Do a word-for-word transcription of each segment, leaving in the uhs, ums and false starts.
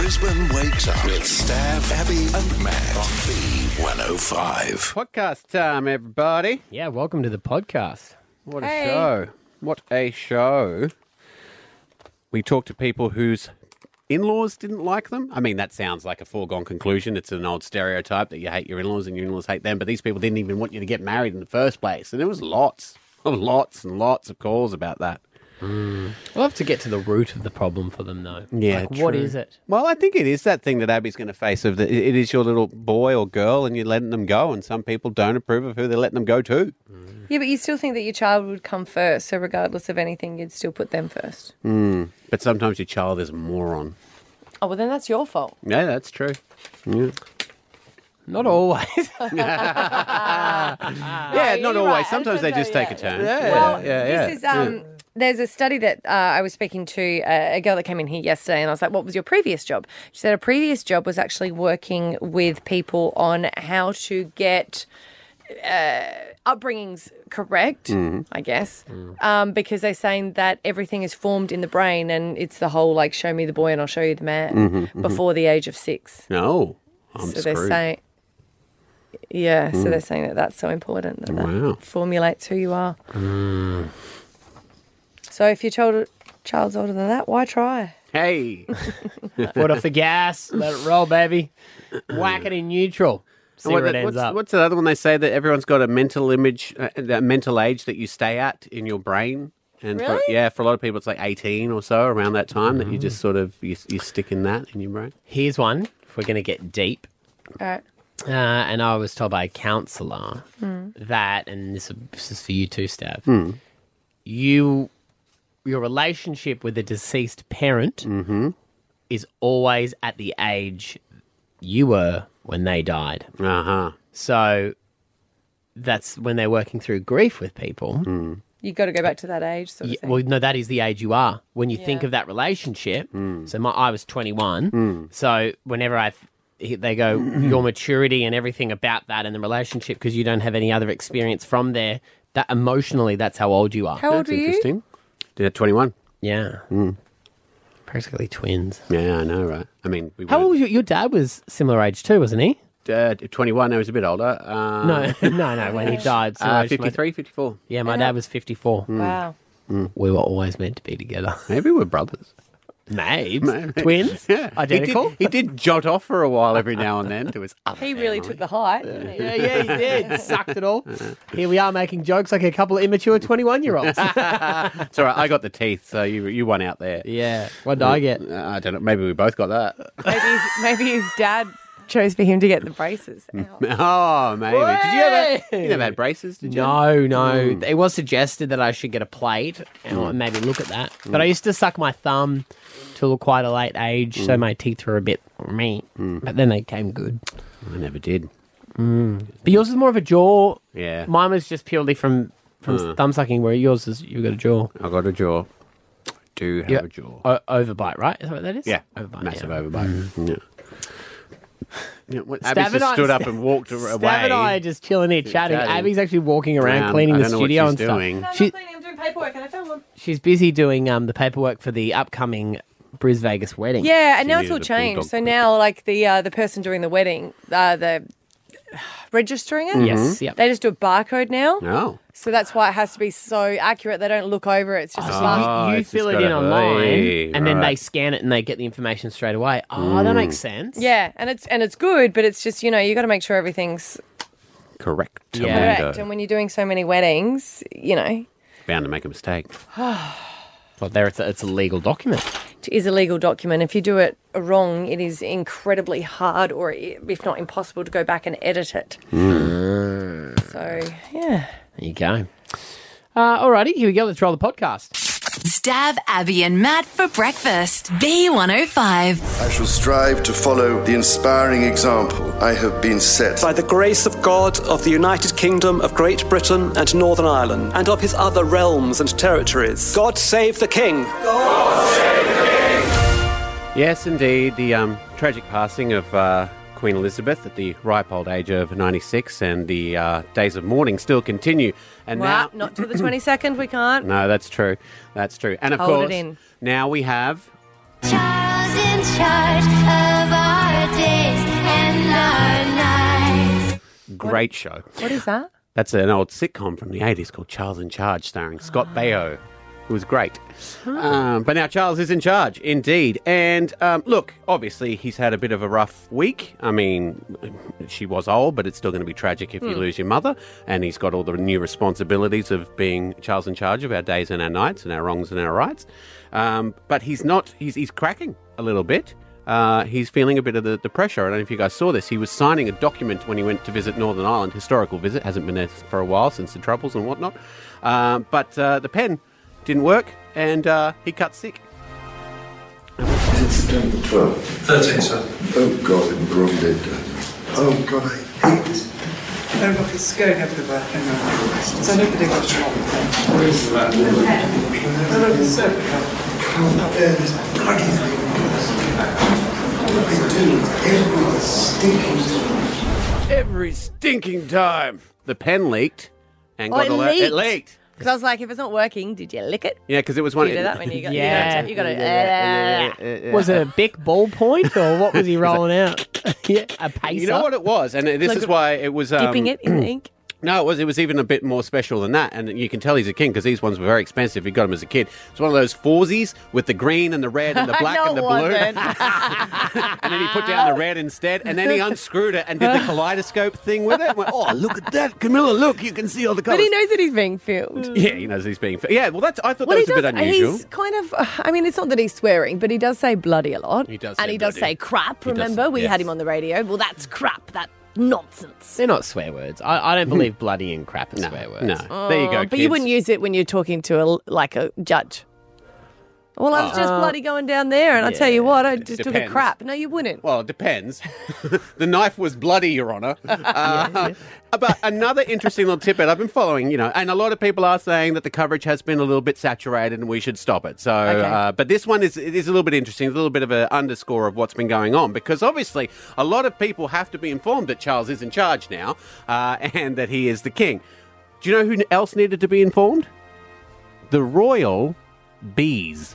Brisbane Wakes Up with Stav, Abby and Matt on B one oh five. Podcast time, everybody. Yeah, welcome to the podcast. What Hey. a show. What a show. We talked to people whose in-laws didn't like them. I mean, that sounds like a foregone conclusion. It's an old stereotype that you hate your in-laws and your in-laws hate them, but these people didn't even want you to get married in the first place. And there was lots, lots and lots of calls about that. We'll have to get to the root of the problem for them, though. Yeah, like, what true. is it? Well, I think it is that thing that Abby's going to face of the, it is your little boy or girl and you're letting them go, and some people don't approve of who they're letting them go to. Yeah, but you still think that your child would come first, so regardless of anything, you'd still put them first. Mm. But sometimes your child is a moron. Oh, well, then that's your fault. Yeah, that's true. Yeah, Not always. yeah not you're always. right. Sometimes they just Yeah. take a turn. Well, yeah, yeah. this is um. There's a study that uh, I was speaking to uh, a girl that came in here yesterday, and I was like, "What was your previous job?" She said, "A previous job was actually working with people on how to get uh, upbringings correct, I guess, um, because they're saying that everything is formed in the brain, and it's the whole like, show me the boy and I'll show you the man before the age of six." No, I'm so screwed. they're saying, yeah, so they're saying that that's so important that Wow. that formulates who you are. So if your child, child's older than that, why try? Hey, Foot off the gas, let it roll, baby. Whack it in neutral. See What- where it ends what's, up. what's the other one they say that everyone's got a mental image, uh, that mental age that you stay at in your brain? And for, Really? yeah, for a lot of people, it's like eighteen or so around that time that you just sort of you, you stick in that in your brain. Here's one, if we're going to get deep. All right. Uh, and I was told by a counsellor that, and this, this is for you too, Stav, you, your relationship with a deceased parent is always at the age you were when they died. Uh huh. So that's when they're working through grief with people. You got to go back to that age. Sort of Yeah, thing. well, no, that is the age you are. When you think Yeah. of that relationship, so my, I was twenty-one, so whenever I, they go, your maturity and everything about that and the relationship, because you don't have any other experience from there, that emotionally, that's how old you are. How old That's were you? interesting. Did it twenty-one? Yeah. Practically twins. Yeah, I know, right? I mean, we How were- old was your, your dad was similar age too, wasn't he? Uh, twenty-one. I was a bit older. Uh, No, no, no, when he died. similar uh, age to my- fifty-three, fifty-four. Yeah, my dad was fifty-four. Wow. We were always meant to be together. Maybe we're brothers. Mabes. Twins? Yeah, Identical? He did, he did jot off for a while every now and then to his other He really family. took the height, didn't he? Yeah, yeah, he did. Sucked it all. Here we are making jokes like a couple of immature twenty-one-year-olds. It's all right. I got the teeth, so you you won out there. yeah. What did I get? Uh, I don't know. Maybe we both got that. Maybe, his, maybe his dad chose for him to get the braces out. Oh, maybe. Did you ever? Hey! You never had braces, did you? No, no. It was suggested that I should get a plate and maybe look at that. But I used to suck my thumb till quite a late age, so my teeth were a bit me. But then they came good. I never did. But yours is more of a jaw. Yeah. Mine was just purely from from thumb sucking, where yours is you've got a jaw. I got a jaw. Do have Yeah. a jaw. O- overbite, right? Is that what that is? Yeah. Overbite. Massive yeah. overbite. Yeah. Yeah, when Stav Abby and just I- stood up and walked away. Stav and I are just chilling here chatting. Chatting. Abby's actually walking around Around. cleaning I the don't know what studio she's and stuff. doing. No, I'm She- not cleaning, I'm doing paperwork and I film them. She's busy doing um, the paperwork for the upcoming Bris Vegas wedding. Yeah, and now it's needed all a changed. bulldog So quick. now, like, the uh, the person doing the wedding, uh, the registering it, Yes. Yep. they just do a barcode now. No. So that's why it has to be so accurate. They don't look over it. It's just a So bar- Oh, you, you it's fill just it in gotta- online, Hey, and then right. they scan it and they get the information straight away. Oh, that makes sense. Yeah, and it's and it's good, but it's just, you know, you got to make sure everything's Correct. Yeah. correct. And when you're doing so many weddings, you know, Bound to make a mistake. Well, there it's a, it's a legal document. it is a legal document. If you do it wrong, it is incredibly hard, or i- if not impossible, to go back and edit it. So yeah. There you go. Uh, alrighty, here we go. Let's roll the podcast. Stav, Abby and Matt for breakfast. B one oh five. I shall strive to follow the inspiring example I have been set. By the grace of God, of the United Kingdom of Great Britain and Northern Ireland, and of his other realms and territories. God save the King. Yes, indeed. The um, tragic passing of uh, Queen Elizabeth at the ripe old age of ninety-six, and the uh, days of mourning still continue. And Well, now, not till the twenty-second, we can't. no, that's true. That's true. And of Hold it course, in. now we have Charles in charge of our days and our nights. Great show. What is that? That's an old sitcom from the eighties called Charles in Charge, starring Scott Baio, who was great. Um, but now Charles is in charge, indeed. And um, look, obviously he's had a bit of a rough week. I mean, she was old, but it's still going to be tragic if you lose your mother. And he's got all the new responsibilities of being Charles in charge of our days and our nights and our wrongs and our rights. Um, but he's not, he's, he's cracking a little bit. Uh, he's feeling a bit of the, the pressure. I don't know if you guys saw this. He was signing a document when he went to visit Northern Ireland, historical visit. Hasn't been there for a while since the Troubles and whatnot. Um, but uh, the pen didn't work, and uh, he cut sick. Is it September twelfth? thirteen, sir. Oh, God, I'm wrong date. Oh, God, I hate this. No, look, it's going everywhere. Hang on. So nobody got shot. Where is that? No, look, it's everywhere. Can't bear this bloody thing. What do they do every stinking time? Every stinking time. The pen leaked, and Oh, got it the le- leaked. it leaked. Because I was like, if it's not working, did you lick it? Yeah, because it was one. You do that when you got, Yeah. you got to, you got to, Was it a Bic ballpoint or what was he rolling out? yeah, a pacer. You know what it was, and this Like is why it was um, dipping it in the ink. No, it was. It was even a bit more special than that, and you can tell he's a king because these ones were very expensive. He got them as a kid. It's one of those foursies with the green and the red and the black No, and the it blue, wasn't. and then he put down the red instead, and then he unscrewed it and did the kaleidoscope thing with it. And went, oh, look at that, Camilla! Look, you can see all the But colours. he knows that he's being filmed. Yeah, he knows he's being. Yeah, well, that's. I thought Well, that he was a does. bit unusual. He's kind of. uh, I mean, it's not that he's swearing, but he does say bloody a lot. He does and say he does bloody. say crap. He does, Remember, we yes. had him on the radio. Well, that's crap. That nonsense. They're not swear words. I, I don't believe bloody and crap are No, swear words. no. There you go. Oh, but you kids. wouldn't use it when you're talking to a like a judge. Well, I was just bloody going down there, and I tell you what, I just took a depends. crap. No, you wouldn't. Well, it depends. The knife was bloody, Your Honour. Uh, but another interesting little tidbit I've been following, you know, and a lot of people are saying that the coverage has been a little bit saturated and we should stop it. So, Okay. uh, but this one is it is a little bit interesting, a little bit of an underscore of what's been going on because obviously a lot of people have to be informed that Charles is in charge now uh, and that he is the king. Do you know who else needed to be informed? The royal bees.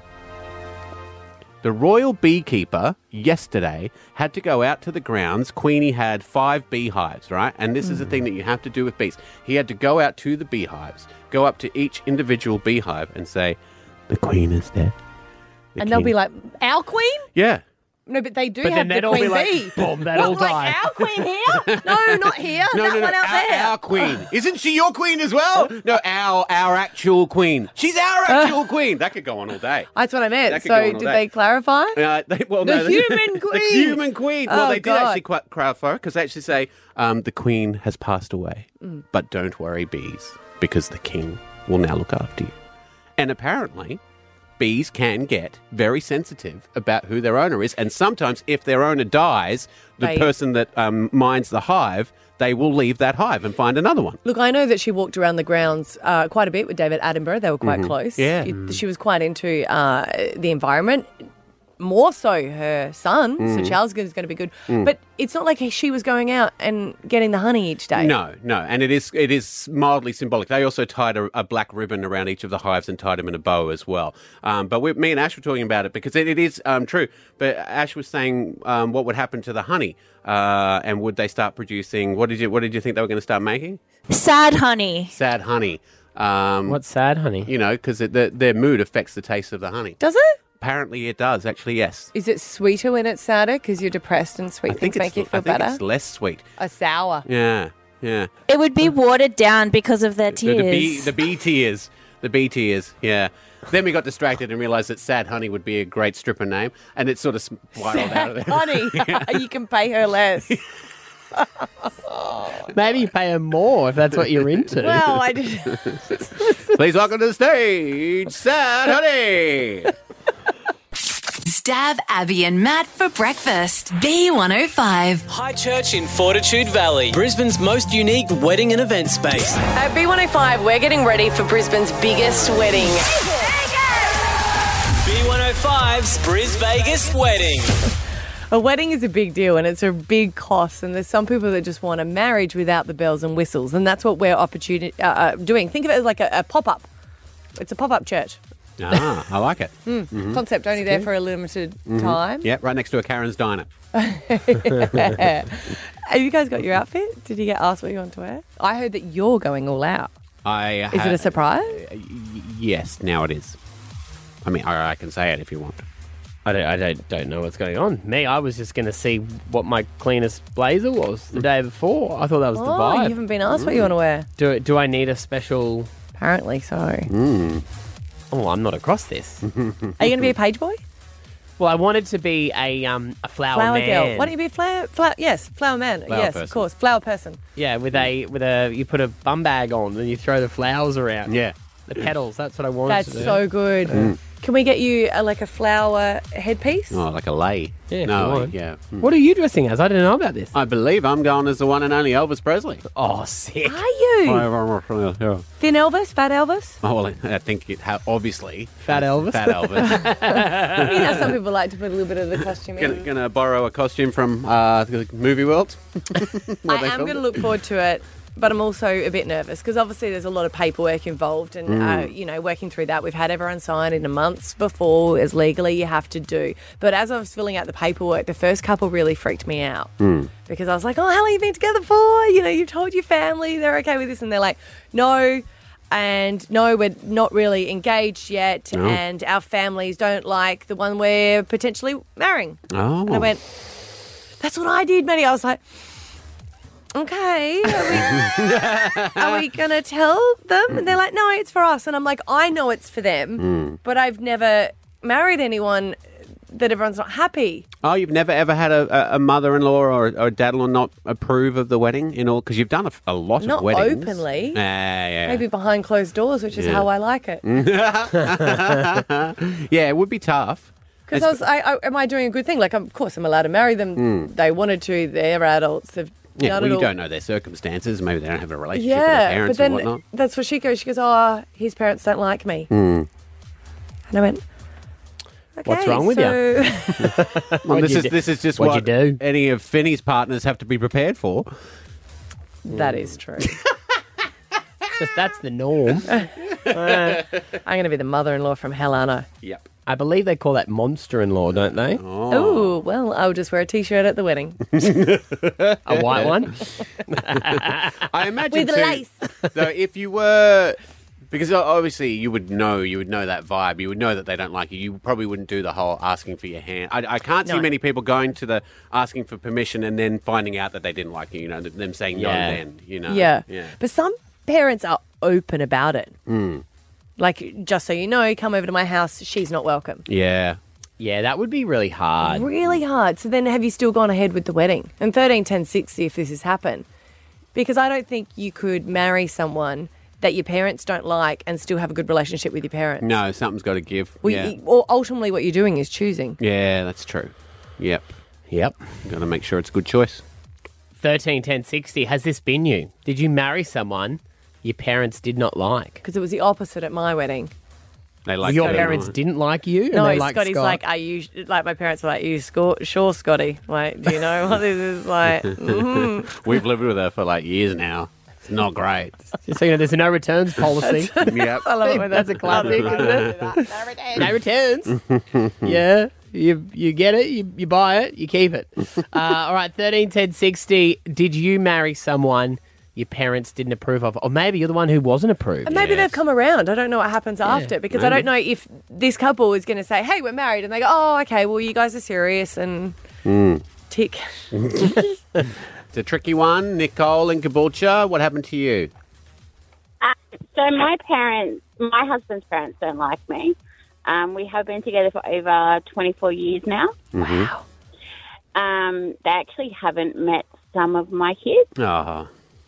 The royal beekeeper yesterday had to go out to the grounds. Queenie had five beehives, right? And this is the thing that you have to do with bees. He had to go out to the beehives, go up to each individual beehive and say, the queen is dead. The And they'll king- be like, our queen? yeah. No, but they do But have then the they'd all queen be like, bee. boom, they'd What, all like die. our queen here? No, not here. No, that no, no, one out our, there. our queen. Isn't she your queen as well? No, our our actual queen. She's our actual queen. That could go on all day. That's what I meant. That could So go on all did day. they clarify? Uh, they, well, The no, human the queen. human queen. Well, Oh, they did God. actually quite clarify because they actually say um, the queen has passed away, Mm. but don't worry, bees, because the king will now look after you. And apparently, bees can get very sensitive about who their owner is, and sometimes if their owner dies, the They- person that um, minds the hive, they will leave that hive and find another one. Look, I know that she walked around the grounds uh, quite a bit with David Attenborough. They were quite Mhm. close. Yeah. She, she was quite into uh, the environment. More so her son, so Mm. Charles is going to be good. Mm. But it's not like she was going out and getting the honey each day. No, no, and it is it is mildly symbolic. They also tied a, a black ribbon around each of the hives and tied them in a bow as well. Um, but we, me and Ash were talking about it because it, it is um, true. But Ash was saying um, what would happen to the honey, uh, and would they start producing? What did you What did you think they were going to start making? Sad honey. Sad honey. Um, What's sad honey? You know, because the, their mood affects the taste of the honey. Does it? Apparently, it does. Actually, yes. Is it sweeter when it's sadder because you're depressed and sweet I think things it's make you feel I think better? it's less sweet. A sour. Yeah, yeah. It would be watered down because of their The, tears. the bee, the bee tears, the bee tears. Yeah. Then we got distracted and realised that Sad Honey would be a great stripper name, and it sort of spiraled out of there. Honey, you can pay her less. Maybe you pay her more if that's what you're into. Well, I did. Please welcome to the stage, Sad Honey. Stab Abby and Matt for breakfast. B one oh five. High Church in Fortitude Valley, Brisbane's most unique wedding and event space. At B one oh five, we're getting ready for Brisbane's biggest wedding. B one oh five's Bris Vegas Wedding. A wedding is a big deal and it's a big cost, and there's some people that just want a marriage without the bells and whistles, and that's what we're opportuni- uh, uh, doing. Think of it as like a, a pop-up. It's a pop-up church. Ah, I like it. Mm. Mhm. Concept only there for a limited Mhm. time. Yeah, right next to a Karen's Diner. Have you guys got your outfit? Did you get asked what you want to wear? I heard that you're going all out. I Is it a surprise? Yes, now it is. I mean, I, I can say it if you want. I don't, I don't, don't know what's going on. Me, I was just going to see what my cleanest blazer was the day before. I thought that was the Oh, vibe. you haven't been asked what you want to wear. Do do I need a special? Apparently so. Mm. Oh, I'm not across this. Are you going to be a page boy? Well, I wanted to be a um a flower, Flower man. girl. Why don't you be a flower? flower yes, flower man. Flower yes, person. of course, flower person. Yeah, with a with a you put a bum bag on and you throw the flowers around. Yeah, the petals. That's what I wanted. That's to do. so good. Mm. Can we get you a, like a flower headpiece? Oh, like a lay. Yeah, if no, you want. yeah. Mm. What are you dressing as? I didn't know about this. I believe I'm going as the one and only Elvis Presley. Oh, sick. Are you? Yeah. Thin Elvis? Fat Elvis? Oh, well, I think it ha- obviously. Fat Elvis? Fat Elvis. You know, some people like to put a little bit of the costume in. Gonna, gonna borrow a costume from uh, the movie world. Where I they am filmed going to it. look forward to it, but I'm also a bit nervous because obviously there's a lot of paperwork involved and, Mm. uh, you know, working through that. We've had everyone sign in a month before, as legally you have to do. But as I was filling out the paperwork, the first couple really freaked me out Mm. because I was like, oh, how long have you been together for? You know, you've told your family they're okay with this. And they're like, no. And no, we're not really engaged yet. No. And our families don't like the one we're potentially marrying. Oh. And I went, that's what I did, Maddie. I was like, okay, are we, are we going to tell them? And they're like, no, it's for us. And I'm like, I know it's for them, Mm. but I've never married anyone that everyone's not happy. Oh, you've never ever had a, a, a mother-in-law or, or a dad-in-law not approve of the wedding in all? Because you've done a, f- a lot Not of weddings. openly. Ah, yeah. Maybe behind closed doors, which is Yeah. how I like it. Yeah, it would be tough. Because I was, I, I, am I doing a good thing? Like, of course, I'm allowed to marry them. Mm. They wanted to. They're adults. They've Yeah, done well, it you all. don't know their circumstances. Maybe they don't have a relationship with Yeah, their but parents then and whatnot. that's what she goes. She goes, oh, his parents don't like me. Mm. And I went, okay, What's wrong with so... you? Well, What'd this you is do? this is just What'd what you do? any of Finney's partners have to be prepared for. That is true. Just- that's the norm. I'm going to be the mother-in-law from hell, aren't I? Yep. I believe they call that monster-in-law, don't they? Oh, well, I'll just wear a T-shirt at the wedding. A white one. I imagine With too, lace. though, if you were, because o- obviously you would know, you would know that vibe. You would know that they don't like you. You probably wouldn't do the whole asking for your hand. I, I can't see No. many people going to the asking for permission and then finding out that they didn't like you. You know, them saying Yeah. no then. You know. Yeah. Yeah. But some parents are open about it. Mm. Like, just so you know, come over to my house, she's not welcome. Yeah. Yeah, that would be really hard. Really hard. So then have you still gone ahead with the wedding? And thirteen ten sixty if this has happened. Because I don't think you could marry someone that your parents don't like and still have a good relationship with your parents. No, something's got to give. Well, yeah. you- or ultimately what you're doing is choosing. Yeah, that's true. Yep. Yep. Got to make sure it's a good choice. thirteen ten sixty. Has this been you? Did you marry someone your parents did not like? Because it was the opposite at my wedding. They like Your that, parents don't didn't like you? And No, they liked Scotty's Scott? like, are you, like my parents were like, are you sco- sure, Scotty? Like, do you know what this is like? mhm. they? We've lived with her for like years now. It's not great. Just so you know, there's a no returns policy. Yep. I love it when That's a classic, isn't it? No returns. Yeah. You you get it, you, you buy it, you keep it. Uh, all right, thirteen ten sixty. Did you marry someone your parents didn't approve of? Or maybe you're the one who wasn't approved. And maybe Yes. they've come around. I don't know what happens after because I maybe. don't know if this couple is going to say, hey, we're married. And they go, oh, okay, well, you guys are serious and Mm. tick. It's a tricky one. Nicole in Caboolture, what happened to you? Uh, so my parents, my husband's parents don't like me. Um, we have been together for over twenty-four years now. Wow. Um, they actually haven't met some of my kids. Oh.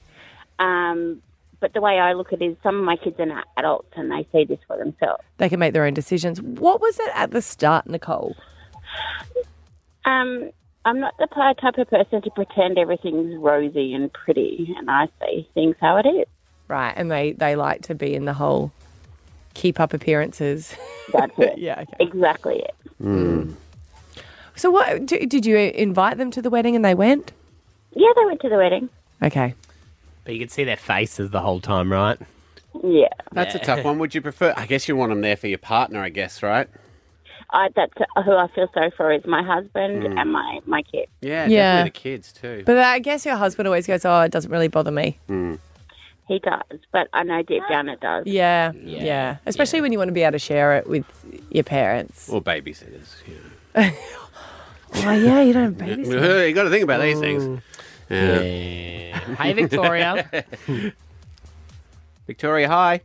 Um, but the way I look at it is some of my kids are now adults and they see this for themselves. They can make their own decisions. What was it at the start, Nicole? Um, I'm not the type of person to pretend everything's rosy and pretty, and I see things how it is. Right, and they, they like to be in the whole keep up appearances. That's it. Yeah, okay. Exactly it. Mm. So what, d- did you invite them to the wedding and they went? Yeah, they went to the wedding. Okay. But you could see their faces the whole time, right? Yeah. That's a tough one. Would you prefer? I guess you want them there for your partner, I guess, right? I, that's who I feel sorry for is my husband Mm. and my, my kid. Yeah, Yeah. definitely the kids too. But I guess your husband always goes, oh, it doesn't really bother me. Mm. He does, but I know deep down it does. Yeah, yeah. Especially when you want to be able to share it with your parents. Or babysitters. Yeah. Oh, yeah, you don't have babysitters. You got to think about these things. Yeah. Hey, Victoria. Victoria, hi.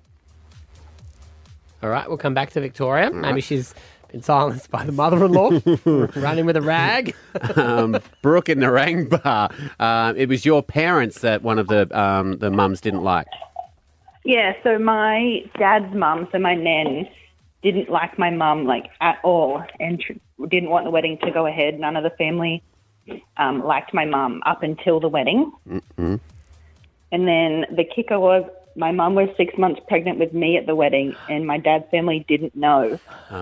All right, we'll come back to Victoria. Maybe she's been silenced by the mother-in-law, running with a rag. um, Brooke in Narangba. Uh, it was your parents that one of the um, the mums didn't like. Yeah, so my dad's mum, so my nan, didn't like my mum, like, at all, and tr- didn't want the wedding to go ahead. None of the family um, liked my mum up until the wedding. Mm-hmm. And then the kicker was my mum was six months pregnant with me at the wedding, and my dad's family didn't know.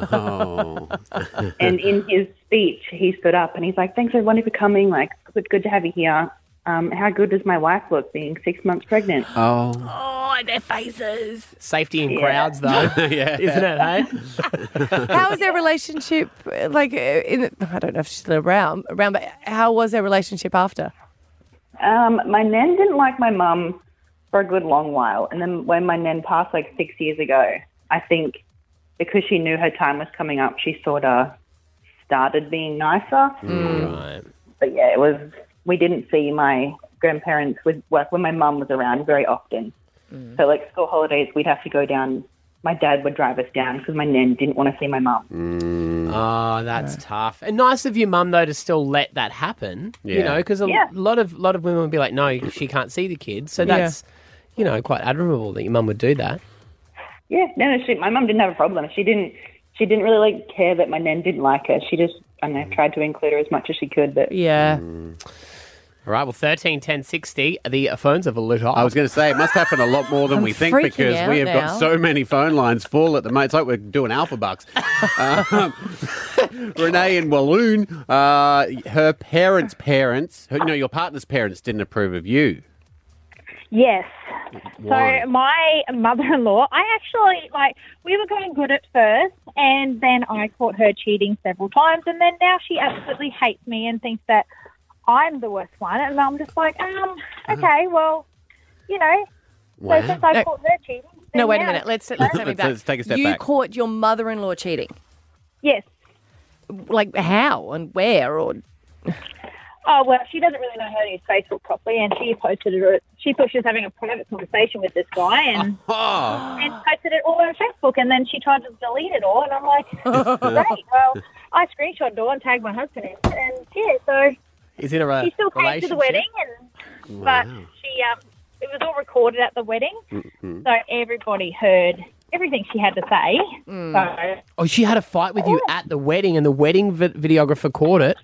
Oh. And in his speech, he stood up and he's like, thanks everyone for coming. Like, good, good to have you here. Um, how good does my wife look being six months pregnant? Oh. Oh, their faces. Safety in Yeah. crowds, though. Yeah. Isn't it, hey? How was their relationship, like, in, I don't know if she's still around, around, but how was their relationship after? Um, my nan didn't like my mum for a good long while. And then when my nan passed like six years ago, I think because she knew her time was coming up, she sort of started being nicer. Right. But yeah, it was, we didn't see my grandparents with, like, when my mum was around very often. So like school holidays, we'd have to go down. My dad would drive us down because my nan didn't want to see my mum. Oh, that's tough. And nice of your mum, though, to still let that happen. You Yeah. know, because a Yeah. lot of lot of women would be like, no, she can't see the kids. So Yeah. that's, you know, quite admirable that your mum would do that. Yeah, no, no, she, my mum didn't have a problem. She didn't, she didn't really like care that my nan didn't like her. She just, I don't know, tried to include her as much as she could. But Yeah. All right, well, thirteen ten sixty, the phones have a lit up. I was going to say, it must happen a lot more than I'm we think freaking because out we have now. got so many phone lines full at the moment. It's like we're doing Alpha Bucks. um, Renee in Walloon, uh, her parents' parents, her, no, your partner's parents didn't approve of you. Yes. Why? So my mother-in-law, I actually, like, we were going good at first, and then I caught her cheating several times, and then now she absolutely hates me and thinks that I'm the worst one, and I'm just like, um, okay, well, you know, Wow. so since I No. caught her cheating. No, then wait a now- minute. Let's, let's take me Let's- back. let's take a step you back. caught your mother-in-law cheating. Yes. Like, how and where? Or Oh, well, she doesn't really know how to use Facebook properly, and she posted it. She thought she was having a private conversation with this guy, and Oh. and posted it all on Facebook, and then she tried to delete it all, and I'm like, great. Well, I screenshot it all and tagged my husband in it, and yeah, so Is it a re- she still came to the relationship? wedding, and but she um, it was all recorded at the wedding, Mm-hmm. so everybody heard everything she had to say. So, Oh, she had a fight with you at the wedding, and the wedding vi- videographer caught it.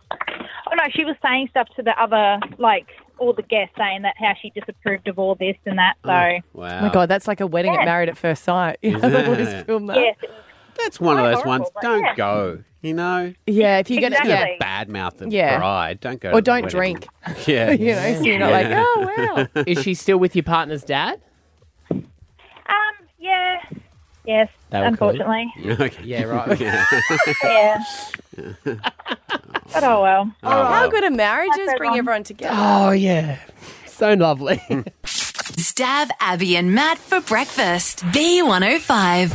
oh no, she was saying stuff to the other, like all the guests, saying that how she disapproved of all this and that. So, Wow. oh my God, that's like a wedding at Yeah. Married at First Sight. You know, Isn't they always it? film that. yes, it was That's one of Quite those horrible, ones. but Don't yeah. go, you know? Yeah, if you're going to, Exactly. yeah. Bad mouth the Yeah. bride. Don't go Or to the don't wedding. drink. Yeah. You know, so you're not like, oh, wow. Is she still with your partner's dad? um, yeah, yes, They were cool. unfortunately, Okay. Yeah, right. Yeah. yeah. But oh well. Oh, How well. good are marriages? That's Bring everyone. everyone together. Oh, yeah. So lovely. Stab Abby and Matt for breakfast. B one oh five.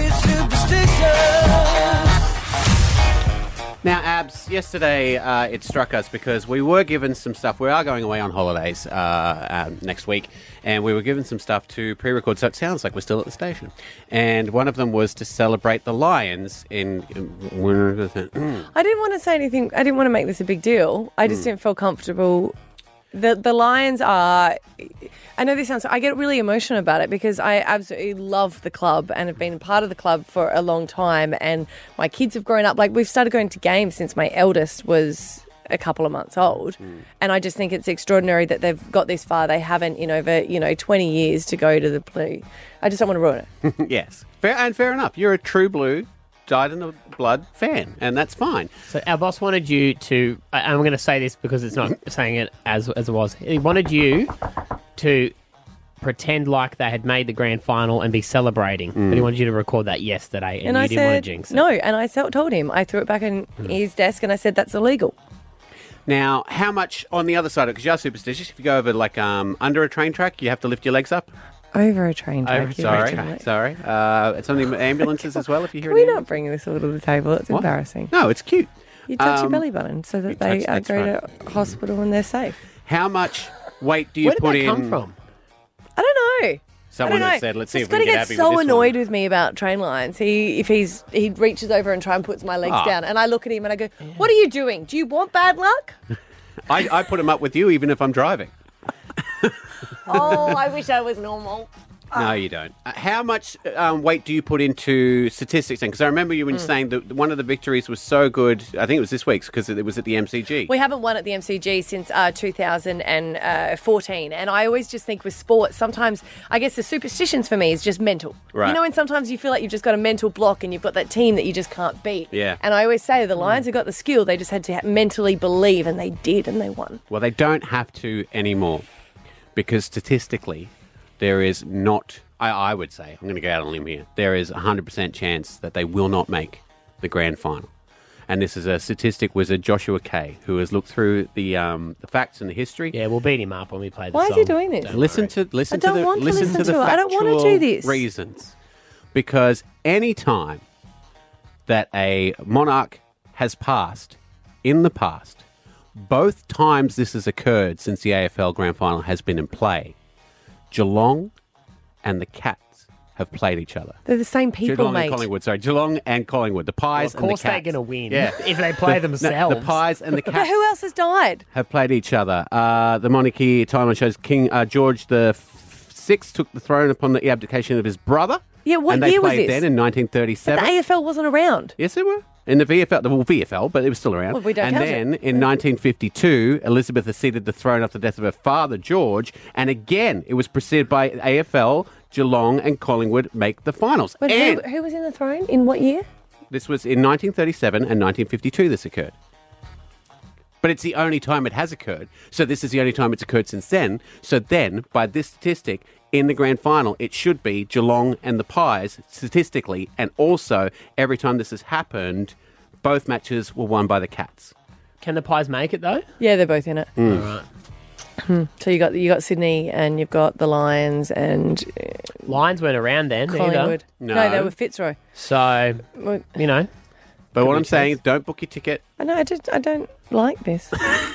Now, Abs, yesterday uh, it struck us because we were given some stuff. We are going away on holidays uh, um, next week, and we were given some stuff to pre-record, so it sounds like we're still at the station. And one of them was to celebrate the Lions in... in I didn't want to say anything. I didn't want to make this a big deal. I just didn't feel comfortable. The the Lions are. I know this sounds. I get really emotional about it because I absolutely love the club and have been part of the club for a long time. And my kids have grown up. Like we've started going to games since my eldest was a couple of months old. And I just think it's extraordinary that they've got this far. They haven't in over you know twenty years to go to the play. I just don't want to ruin it. Yes, fair and fair enough. You're a true blue, dyed in the blood fan, and that's fine. So our boss wanted you to, I- I'm going to say this because it's not saying it as as it was. He wanted you to pretend like they had made the grand final and be celebrating. Mm. But he wanted you to record that yesterday, and, And you I didn't want said, to jinx it. no, and I so- told him, I threw it back in his desk and I said, that's illegal. Now, how much on the other side? Because you're superstitious. If you go over like um, under a train track, you have to lift your legs up. Over a train track. Over, you sorry, mentioned it. sorry. Uh, it's on the ambulances as well. If you hear Can an we not bring this all to the table? It's What? embarrassing. No, it's cute. You touch your Um, belly button so that you they touch- uh, that's go right. to hospital and they're safe. How much weight do you Where did put that in? come from? I don't know. Someone I don't that know. said, "Let's see He's if we can gonna get get Abby so with this annoyed one." with me about train lines. He if he's he reaches over and try and puts my legs Ah. down, and I look at him and I go, "What are you doing? Do you want bad luck?" I, I put them up with you even if I'm driving. Oh, I wish I was normal. No, you don't. Uh, how much um, weight do you put into statistics then? Because I remember you were Mm. saying that one of the victories was so good. I think it was this week's because it was at the M C G. We haven't won at the M C G since uh, two thousand fourteen, and I always just think with sports, sometimes I guess the superstitions for me is just mental. Right. You know, and sometimes you feel like you've just got a mental block and you've got that team that you just can't beat. Yeah. And I always say the Lions have got the skill; they just had to ha- mentally believe, and they did, and they won. Well, they don't have to anymore because statistically, there is not. I, I would say, I'm going to go out on a limb here. There is a one hundred percent chance that they will not make the grand final. And this is a statistic wizard, Joshua Kay, who has looked through the um, the facts and the history. Yeah, we'll beat him up when we play the Why song. is he doing this? Don't Listen worry. to listen I don't to the want to listen, listen to the to it. I don't wanna do factual this. reasons. Because any time that a monarch has passed in the past, both times this has occurred since the A F L Grand Final has been in play, Geelong and the Cats have played each other. They're the same people, Geelong mate. and Collingwood, sorry, Geelong and Collingwood, the Pies Well, of course and the they're Cats. going to win Yeah. if they play No, themselves. the Pies and the But Cats who else has died? have played each other. Uh, the monarchy timeline shows King uh, George the f- Sixth took the throne upon the abdication of his brother. Yeah, what and they year was played this? then in nineteen But thirty-seven. the A F L wasn't around. Yes, they were. In the V F L, well, V F L, but it was still around. Well, we don't and count then it. in nineteen fifty-two, Elizabeth acceded the throne after the death of her father, George. And again, it was preceded by A F L, Geelong and Collingwood make the finals. But and who, who was in the throne? In what year? this was in nineteen thirty-seven and nineteen fifty-two this occurred. But it's the only time it has occurred. So this is the only time it's occurred since then. So then, by this statistic, in the grand final, it should be Geelong and the Pies, statistically. And also, every time this has happened, both matches were won by the Cats. Can the Pies make it, though? Yeah, they're both in it. Mm. All right. Hmm. So you got you got Sydney and you've got the Lions and uh, Lions weren't around then Collingwood. either. No. they were Fitzroy. So, Well, you know. But Could what be I'm saying is chance. don't book your ticket. I know. I just I don't like this.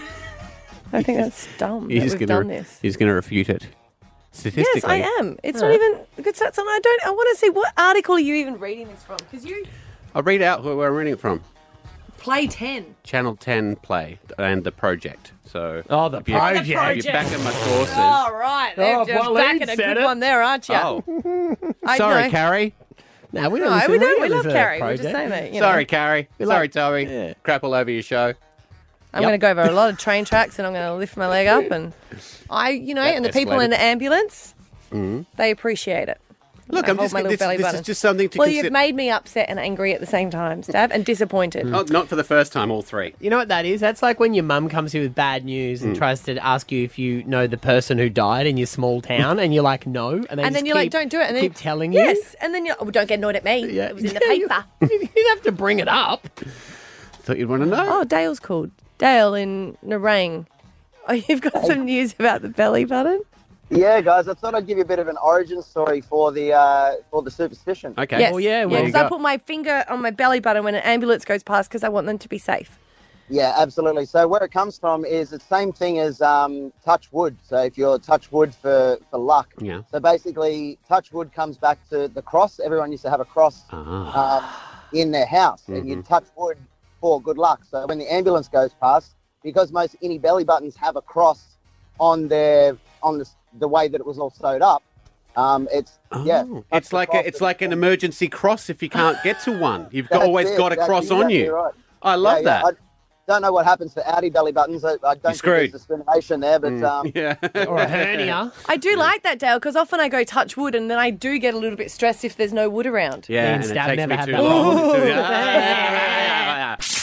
I think that's dumb You're that just we've gonna, done this. You're just going to refute it. Statistically. Yes, I am. It's All not right. even good stats on. I don't. I want to see what article are you even reading this from? Because you I'll read out where I'm reading it from. play ten. Channel ten Play and The Project. So Oh, The if you- Project. If you're back at my sources. Oh right, they're Oh, just well, back he at a said good it. one there, aren't you? Oh, I sorry, know. Carrie. No, we don't No, listen, we don't. We listen love to The Carrie. We're just Project. saying that. You Sorry, know. Carrie. We Sorry, like- Toby. Yeah. Crap all over your show. I'm Yep. going to go over a lot of train tracks and I'm going to lift my leg up and I, you know, That and the people in escalated. the ambulance, Mm. they appreciate it. Look, I I'm hold just my little this, belly this button. is just something to Well, consider. you've made me upset and angry at the same time, Stav, and disappointed. Oh, not for the first time, all three. You know what that is? That's like when your mum comes to you with bad news Mm. and tries to ask you if you know the person who died in your small town, and you're like, no. And, they And just then you're like, keep- don't do it. And then keep telling you. yes, and then you're, oh, don't get annoyed at me. Yeah. It was in the Yeah, you- paper. You didn't have to bring it up. Thought you'd want to know. Oh, Dale's called. Dale in Narang. Oh, you've got some news about the belly button? Yeah, guys, I thought I'd give you a bit of an origin story for the uh, for the superstition. Okay. Yes. Well, yeah, yeah, well, because I put my finger on my belly button when an ambulance goes past because I want them to be safe. Yeah, absolutely. So where it comes from is the same thing as um, touch wood. So if you're touch wood for, for luck. Yeah. So basically, touch wood comes back to the cross. Everyone used to have a cross Ah. um, in their house, and you touch wood for good luck. So when the ambulance goes past, because most any belly buttons have a cross on their on the the way that it was all sewed up, um, it's yeah. Oh, that's it's the like cross a, it's that- like an emergency cross if you can't get to one. You've got, That's always it, got a that's cross on exactly you. right. I love Yeah, yeah. that. I don't know what happens to Audi belly buttons. I, I don't think screwed. there's discrimination there, but Mm. um, yeah. Or a hernia. I do like that, Dale, because often I go touch wood and then I do get a little bit stressed if there's no wood around. Yeah, Me and and it Stab takes never me had too that long. problem. to-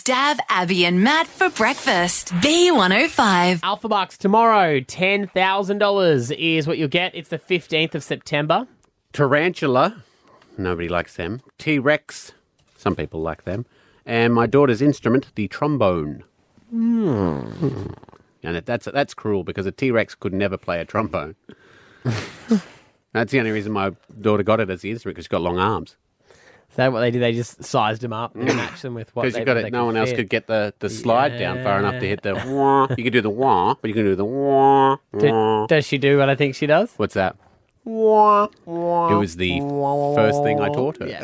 Stav, Abby and Matt for breakfast. B one oh five. Alpha Bucks tomorrow, ten thousand dollars is what you'll get. It's the fifteenth of September. Tarantula. Nobody likes them. T-Rex. Some people like them. And my daughter's instrument, the trombone. Hmm. And it, that's that's cruel because a T-Rex could never play a trombone. That's the only reason my daughter got it as the instrument, because she's got long arms. Is that what they did? They just sized them up and matched them with what Because they you got they it. No could one else fit. could get the, the slide Yeah. down far enough to hit the wah. You can do the wah, but you can do the wah. wah. Did, does she do what I think she does? What's that? Wah, wah, It was the first thing I taught her.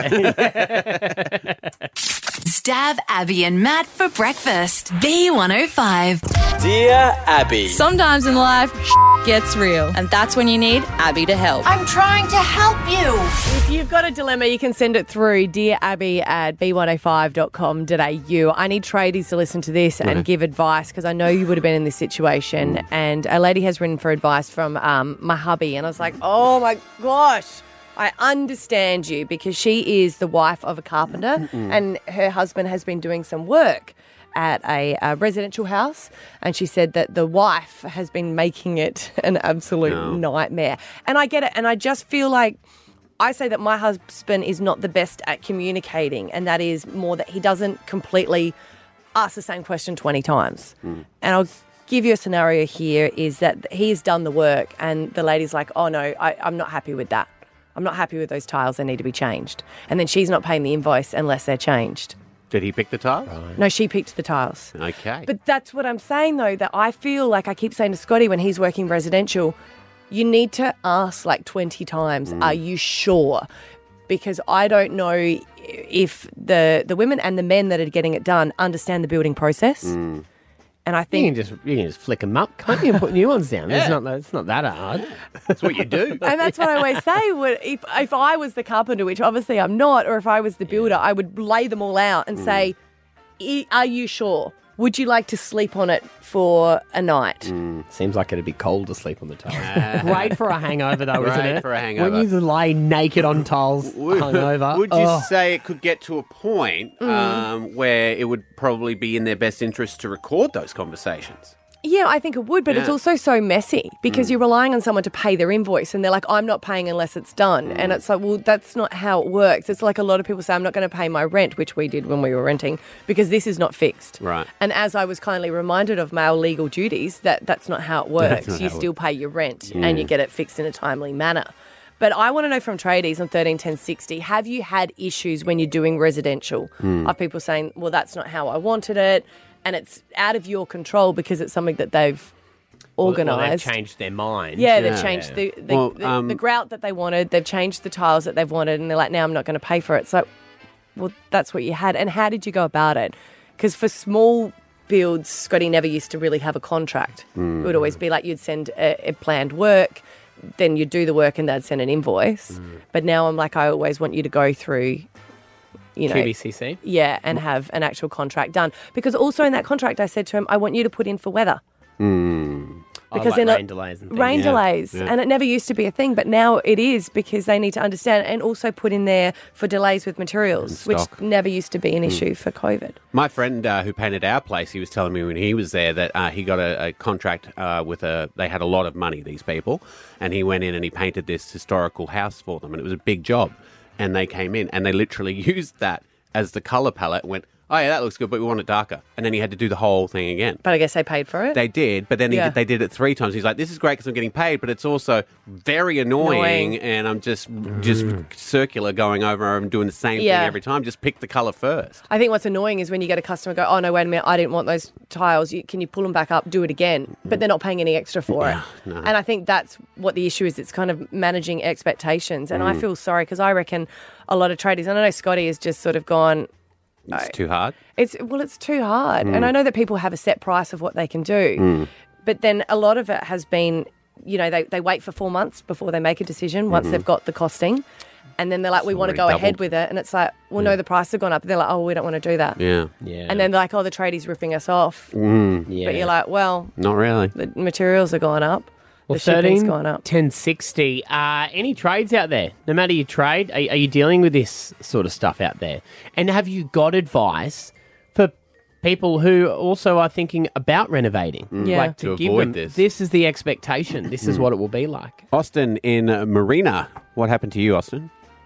Stav, Abby and Matt for breakfast. B one oh five. Dear Abby. Sometimes in life, gets real. And that's when you need Abby to help. I'm trying to help you. If you've got a dilemma, you can send it through Dear Abby at b one oh five dot com dot a u. I need tradies to listen to this and Okay. give advice because I know you would have been in this situation. Mm. And a lady has written for advice from um, my hubby. And I was like, oh my gosh. I understand you because she is the wife of a carpenter Mm-mm. and her husband has been doing some work at a, a residential house, and she said that the wife has been making it an absolute No. nightmare. And I get it, and I just feel like I say that my husband is not the best at communicating, and that is more that he doesn't completely ask the same question twenty times. Mm. And I'll give you a scenario here is that he's done the work and the lady's like, oh no, I, I'm not happy with that. I'm not happy with those tiles. They need to be changed. And then she's not paying the invoice unless they're changed. Did he pick the tiles? No, she picked the tiles. Okay. But that's what I'm saying, though, that I feel like I keep saying to Scotty when he's working residential, you need to ask like twenty times, Mm. are you sure? Because I don't know if the, the women and the men that are getting it done understand the building process. Mm. And I You think... can just you can just flick them up, can't you? And put new ones down. It's not it's not that hard. That's what you do. And that's what I always say. Would, if if I was the carpenter, which obviously I'm not, or if I was the builder, I would lay them all out and Mm. say, "I- are you sure? Would you like to sleep on it for a night? Mm. Seems like it'd be cold to sleep on the tiles. Great for a hangover, though, isn't Great it? for a hangover. When you lay naked on tiles hungover. Would you oh. say it could get to a point Mm. um, where it would probably be in their best interest to record those conversations? Yeah, I think it would, but it's Yeah. also so messy because Mm. you're relying on someone to pay their invoice and they're like, I'm not paying unless it's done. And it's like, well, that's not how it works. It's like a lot of people say, I'm not going to pay my rent, which we did when we were renting, because this is not fixed. Right. And as I was kindly reminded of male legal duties, that that's not how it That's works. not You how it still pay your rent Yeah. and you get it fixed in a timely manner. But I want to know from tradies on thirteen ten sixty, have you had issues when you're doing residential Hmm. of people saying, well, that's not how I wanted it, and it's out of your control because it's something that they've Well, well, organised? they've changed their mind. Yeah, they've changed the the, Well, the, um, the grout that they wanted. They've changed the tiles that they've wanted, and they're like, now I'm not going to pay for it. So, well, that's what you had. And how did you go about it? Because for small builds, Scotty never used to really have a contract. Mm. It would always be like you'd send a, a planned work, then you'd do the work, and they'd send an invoice. Mm. But now I'm like, I always want you to go through, you know, Q B C C. yeah, and have an actual contract done. Because also in that contract, I said to him, I want you to put in for weather. Mm. Because oh, like in a- rain delays and things. Rain Yeah. delays, Yeah. and it never used to be a thing, but now it is because they need to understand and also put in there for delays with materials, And which stock. never used to be an Mm. issue for COVID. My friend uh, who painted our place, he was telling me when he was there that uh, he got a, a contract uh, with a. They had a lot of money, these people, and he went in and he painted this historical house for them, and it was a big job. And they came in and they literally used that as the color palette. And went, oh yeah, that looks good, but we want it darker. And then he had to do the whole thing again. But I guess they paid for it. They did, but then he Yeah. did, they did it three times. He's like, "This is great because I'm getting paid, but it's also very annoying, Annoying. and I'm just just circular going over and doing the same Yeah. thing every time. Just pick the color first." I think what's annoying is when you get a customer go, oh no, wait a minute, I didn't want those tiles. You, can you pull them back up, do it again? But they're not paying any extra for it. no. And I think that's what the issue is. It's kind of managing expectations. And I Mm. feel sorry because I reckon a lot of tradies, and I know Scotty has just sort of gone, It's too hard. It's well, it's too hard, Mm. and I know that people have a set price of what they can do, Mm. but then a lot of it has been, you know, they, they wait for four months before they make a decision once Mhm. they've got the costing, and then they're like, we want to go already ahead doubled. with it, and it's like, well, no, the price has gone up, and they're like, oh, we don't want to do that, Yeah. Yeah. and then they're like, oh, the tradie's ripping us off, Mm. but you're like, well, Not really. the materials are going up, Well, the shipping's thirteen, gone up. ten sixty. Uh, any trades out there? No matter your trade, are, are you dealing with this sort of stuff out there? And have you got advice for people who also are thinking about renovating. Yeah. Like to, To give avoid them, this. this is the expectation. This is Mm. what it will be like. Austin in uh, Marina. What happened to you, Austin?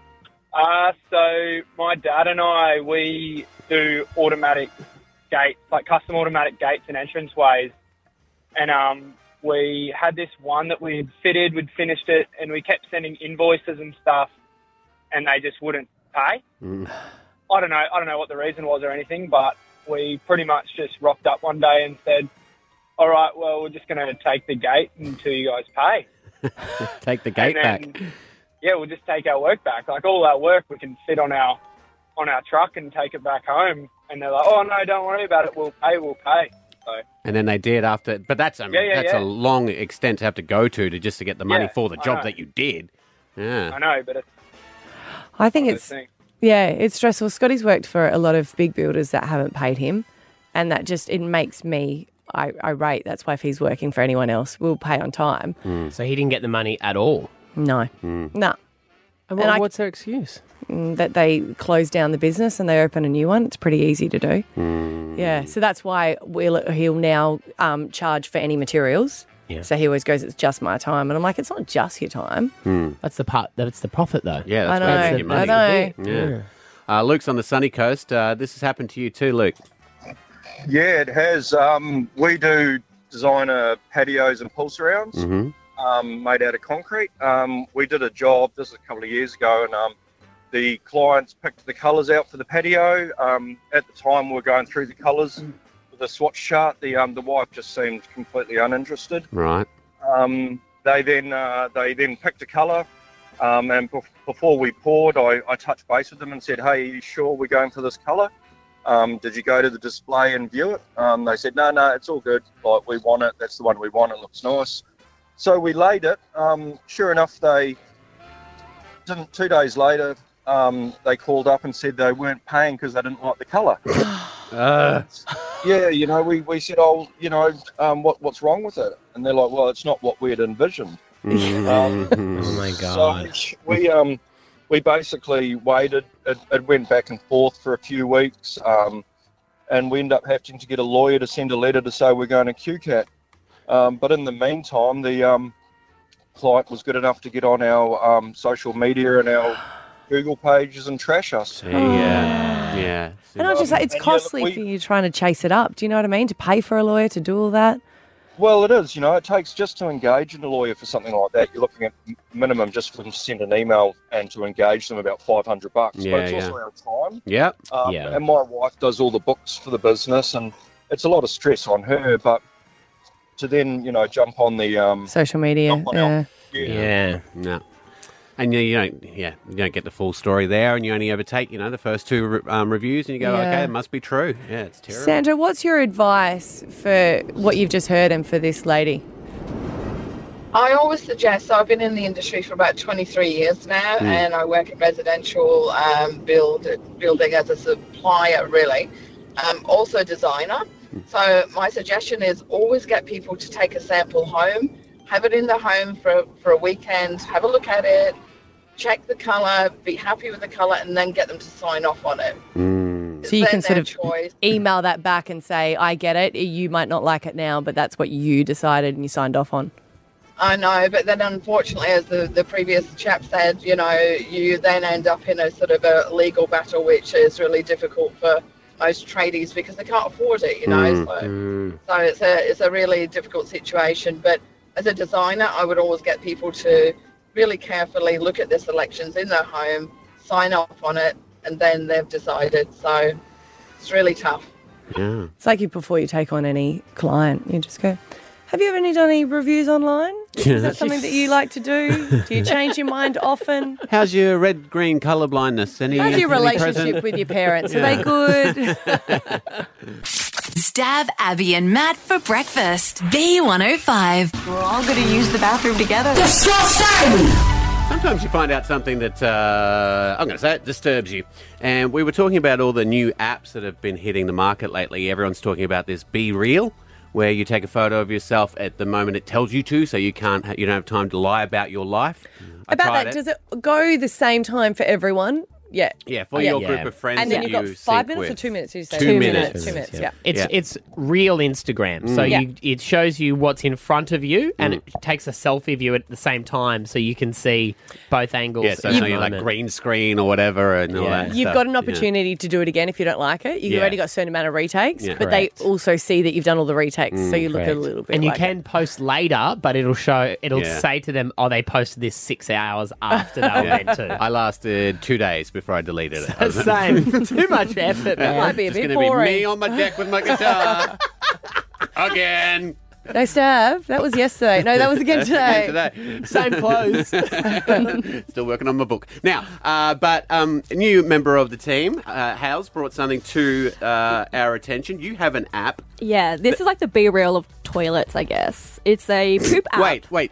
Uh, so my dad and I, we do automatic gates, like custom automatic gates and entranceways. And um, we had this one that we'd fitted, we'd finished it, and we kept sending invoices and stuff, and they just wouldn't pay. Mm. I don't know. I don't know what the reason was or anything, but we pretty much just rocked up one day and said, "All right, well, we're just going to take the gate until you guys pay." Take the gate And then, back. Yeah, we'll just take our work back. Like all our work, we can fit on our on our truck and take it back home. And they're like, "Oh no, don't worry about it. We'll pay. We'll pay." So And then they did after, but that's I mean, Yeah, yeah, that's yeah. a long extent to have to go to to just to get the money Yeah, for the I job know. that you did. Yeah. I know, but it's I think one of it's those things. yeah, it's stressful. Scotty's worked for a lot of big builders that haven't paid him, and that just it makes me I, irate. That's why if he's working for anyone else, we'll pay on time. So he didn't get the money at all. No, Mm. no. And And what, I- what's their excuse? Mm, That they close down the business and they open a new one. It's pretty easy to do. Mm. Yeah, so that's why we'll, he'll now um, charge for any materials. Yeah. So he always goes, "It's just my time," and I'm like, "It's not just your time." That's the part. That's the profit, though. Yeah, that's I where you know, make your I money. know. Yeah. Uh, Luke's on the sunny coast. Uh, this has happened to you too, Luke. Yeah, it has. Um, we do designer patios and pool surrounds Mm-hmm. um, made out of concrete. Um, we did a job, this is a couple of years ago, and um, the clients picked the colours out for the patio. Um, at the time, we were going through the colours with a swatch chart. The um, the wife just seemed completely uninterested. Right. Um, they then uh, they then picked a colour, um, and bef- before we poured, I, I touched base with them and said, "Hey, are you sure we're going for this colour? Um, did you go to the display and view it?" Um, they said, "No, no, it's all good. Like we want it. That's the one we want. It looks nice." So we laid it. Um, sure enough, they didn't. Two days later, um, they called up and said they weren't paying because they didn't like the colour. Uh. Yeah, you know, we, we said, "Oh, you know, um, what what's wrong with it?" And they're like, "Well, it's not what we had envisioned." Um, Oh my god. So we um we basically waited. It, it went back and forth for a few weeks, um, and we ended up having to get a lawyer to send a letter to say we're going to Q CAT. Um, but in the meantime, the um, client was good enough to get on our um, social media and our Google pages and trash us. Yeah, yeah. And I'll just say, it's And yeah, look, costly we- for you trying to chase it up. Do you know what I mean? To pay for a lawyer to do all that. Well, it is. You know, it takes just to engage in a lawyer for something like that. You're looking at m- minimum just for them to send an email and to engage them about five hundred bucks. Yeah, but it's yeah. also our time. Yeah. Um, Yeah. And my wife does all the books for the business, and it's a lot of stress on her. But to then, you know, jump on the um, Social media. jump on Yeah. our- Yeah. No. And you, you don't, yeah, you don't get the full story there, and you only ever take, you know, the first two re- um, reviews, and you go, Yeah. okay, it must be true. Yeah, it's terrible. Sandra, what's your advice for what you've just heard and for this lady? I always suggest, so I've been in the industry for about twenty-three years now, Mm. and I work in residential um, build, building as a supplier, really, um, also a designer. So my suggestion is always get people to take a sample home, have it in the home for, for a weekend, have a look at it, check the colour, be happy with the colour, and then get them to sign off on it. So you then can sort their of choice. email that back and say, I get it. You might not like it now, but that's what you decided and you signed off on. I know, but then unfortunately, as the, the previous chap said, you know, you then end up in a sort of a legal battle, which is really difficult for most tradies because they can't afford it, you know. Mm, So, mm. so it's a it's a really difficult situation. But as a designer, I would always get people to really carefully look at their selections in their home, sign off on it, and then they've decided. So it's really tough. Yeah. It's like you before you take on any client, you just go, have you ever any done any reviews online? Is that something that you like to do? Do you change your mind often? How's your red-green colour blindness? Any, How's your any relationship present? with your parents? Are Yeah. they good? Stab Abby and Matt for breakfast. B one oh five. We're all going to use the bathroom together. Sometimes you find out something that, uh, I'm going to say it, disturbs you. And we were talking about all the new apps that have been hitting the market lately. Everyone's talking about this Be Real, where you take a photo of yourself at the moment it tells you to, so you can't, ha- you don't have time to lie about your life. I About tried that, it. does it go the same time for everyone? Yeah. Yeah, for Yeah. your Yeah. group of friends And then that you've got you five sync minutes or with. two minutes, did you say? Two, Two minutes. minutes, two minutes, yeah. It's Yeah. it's real Instagram. So Mm. Yeah. you it shows you what's in front of you, and Mm. it takes a selfie of you at the same time, so you can see both angles. Yeah, so at it's the not like moment. green screen or whatever and all Yeah. that You've stuff. got an Yeah. opportunity to do it again if you don't like it. You've Yeah. already got a certain amount of retakes, Yeah. but Correct. they also see that you've done all the retakes, so Mm, you look Correct. a little bit and you like can post later, but it'll show. It'll Yeah. say to them, "Oh, they posted this six hours after they were Yeah. meant to." I lasted two days before I deleted it. The same. Too much effort, man. might be a It's bit going to be boring. me on my deck with my guitar. Again. No, Stav, that was yesterday. No, that was again today. Today. Same clothes. Still working on my book. Now, uh, but um, a new member of the team, uh, Hales, brought something to uh, our attention. You have an app. Yeah, this is like the Be Real of toilets, I guess. It's a poop app. Wait, wait.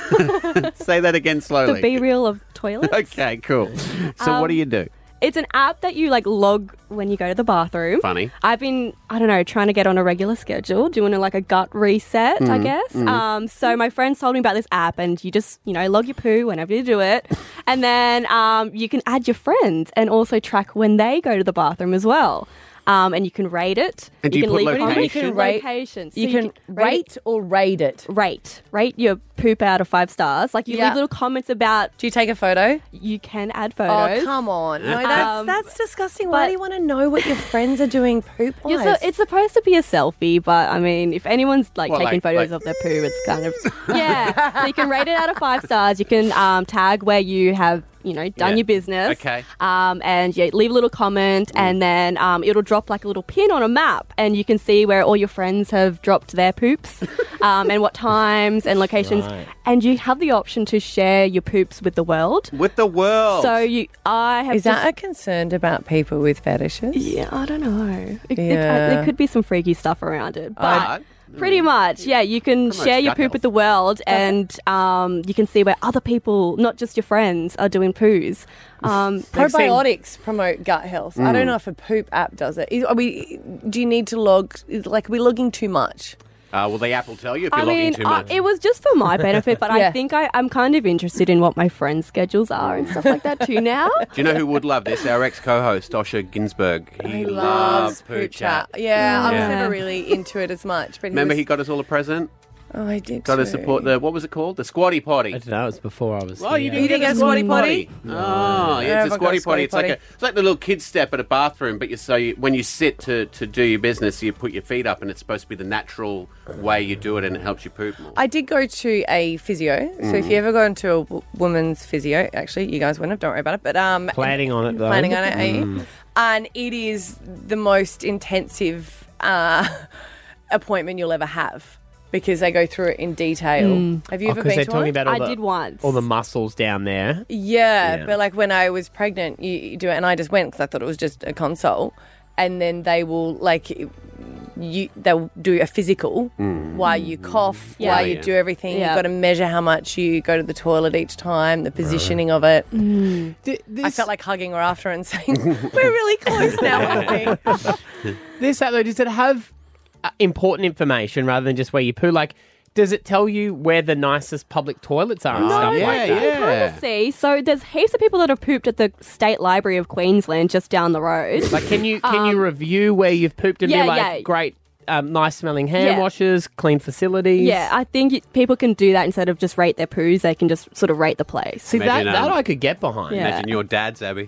Say that again slowly. The Be Real of toilets. Okay, cool. So Um, what do you do? It's an app that you like log when you go to the bathroom. Funny. I've been, I don't know, trying to get on a regular schedule, doing a, like a gut reset, I Mm, guess. mm. Um, so my friends told me about this app, and you just, you know, log your poo whenever you do it, and then um, you can add your friends and also track when they go to the bathroom as well. Um, and you can rate it. And do you can put leave it on- location? You can You can rate rate- location. So you can rate or rate it. Rate. Rate your poop out of five stars. Like you Yeah. leave little comments about. Do you take a photo? You can add photos. Oh, come on. No, that's, Um, that's disgusting. Why but- do you want to know what your friends are doing poop You're wise? so, it's supposed to be a selfie, but I mean, if anyone's like What, taking like- photos like- of their poo, it's kind of yeah. So you can rate it out of five stars. You can um, tag where you have you know done Yeah. your business. Okay. Um, and yeah, leave a little comment, and then um, it'll drop like a little pin on a map, and you can see where all your friends have dropped their poops, um, and what times and locations, Right. and you have the option to share your poops with the world. With the world. So you, I have. Is that a concern about people with fetishes? Yeah, I don't know. It, it- Yeah. there could be some freaky stuff around it, but Uh, pretty much, yeah. You can Promotes share your gut poop health. with the world, and um, you can see where other people, not just your friends, are doing poos. Um, they've seen- Probiotics promote gut health. I Mm. don't know if a poop app does it. Is, are we? Do you need to log? Is, like, are we logging too much? Uh, well, the app will tell you if you're I logging mean, too uh, much. it was just for my benefit, but Yeah. I think I, I'm kind of interested in what my friends' schedules are and stuff like that too now. Do you know who would love this? Our ex-co-host, Osher Ginsberg. He, He loves loves poo poop chat. chat. Yeah, I was Yeah. never really into it as much. But he Remember was, he got us all a present? Oh, I did. Got to too. support the, what was it called? The Squatty Potty. I don't know. It was before I was. Oh, you here. didn't, You didn't get get a a squatty squatty potty? potty? Oh, No, yeah, it's a I've got squatty a potty. squatty It's like a, potty. it's like the little kid step at a bathroom, but you so you, when you sit to, to do your business, you put your feet up, and it's supposed to be the natural way you do it, and it helps you poop more. I did go to a physio. So if Mm. you ever go into a w- woman's physio, actually, you guys wouldn't have. Don't worry about it. But um, Planning on it, though. planning on it, are you? Mm. And it is the most intensive uh, appointment you'll ever have because they go through it in detail. Mm. Have you Oh, ever 'cause been they're to talking one? about all I the, did once. all the muscles down there. Yeah, Yeah. but like when I was pregnant, you, you do it, and I just went because I thought it was just a consult, and then they will like you they'll do a physical while you cough, Yeah. while you Yeah. do everything. Yeah. You've got to measure how much you go to the toilet each time, the positioning of it. Mm. I felt like hugging her after and saying, "We're really close now, aren't we?" This app, though, does it have uh, important information rather than just where you poo? Like, does it tell you where the nicest public toilets are and Oh, stuff yeah, like that? yeah. Kind of see. So there's heaps of people that have pooped at the State Library of Queensland just down the road. Like, can you can you Um, review where you've pooped and yeah, be like, yeah. great, um, nice smelling hand Yeah. washers, clean facilities? Yeah, I think it, people can do that instead of just rate their poos. They can just sort of rate the place. See, that, Imagine, that um, I could get behind. Yeah. Imagine your dad's, Abby.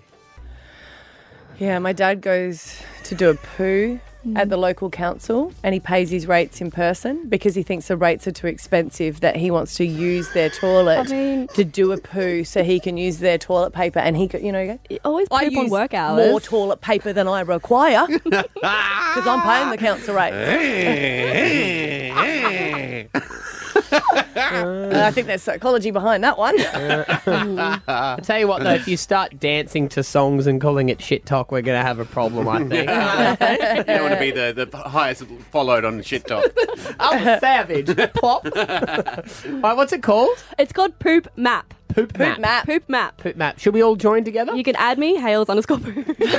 Yeah, my dad goes to do a poo at the local council and he pays his rates in person because he thinks the rates are too expensive that he wants to use their toilet I mean- to do a poo so he can use their toilet paper and he, go- you know, go, Always I poop on use work hours. more toilet paper than I require because I'm paying the council rate. And I think there's psychology behind that one. I tell you what, though, if you start dancing to songs and calling it shit talk, we're going to have a problem, I think. You don't want to be the, the highest followed on shit talk. I'm a savage. Plop. Right, what's it called? It's called Poop Map. Poop, map. Map. Poop Map. Poop map. Should we all join together? You can add me, Hales underscore poop. There we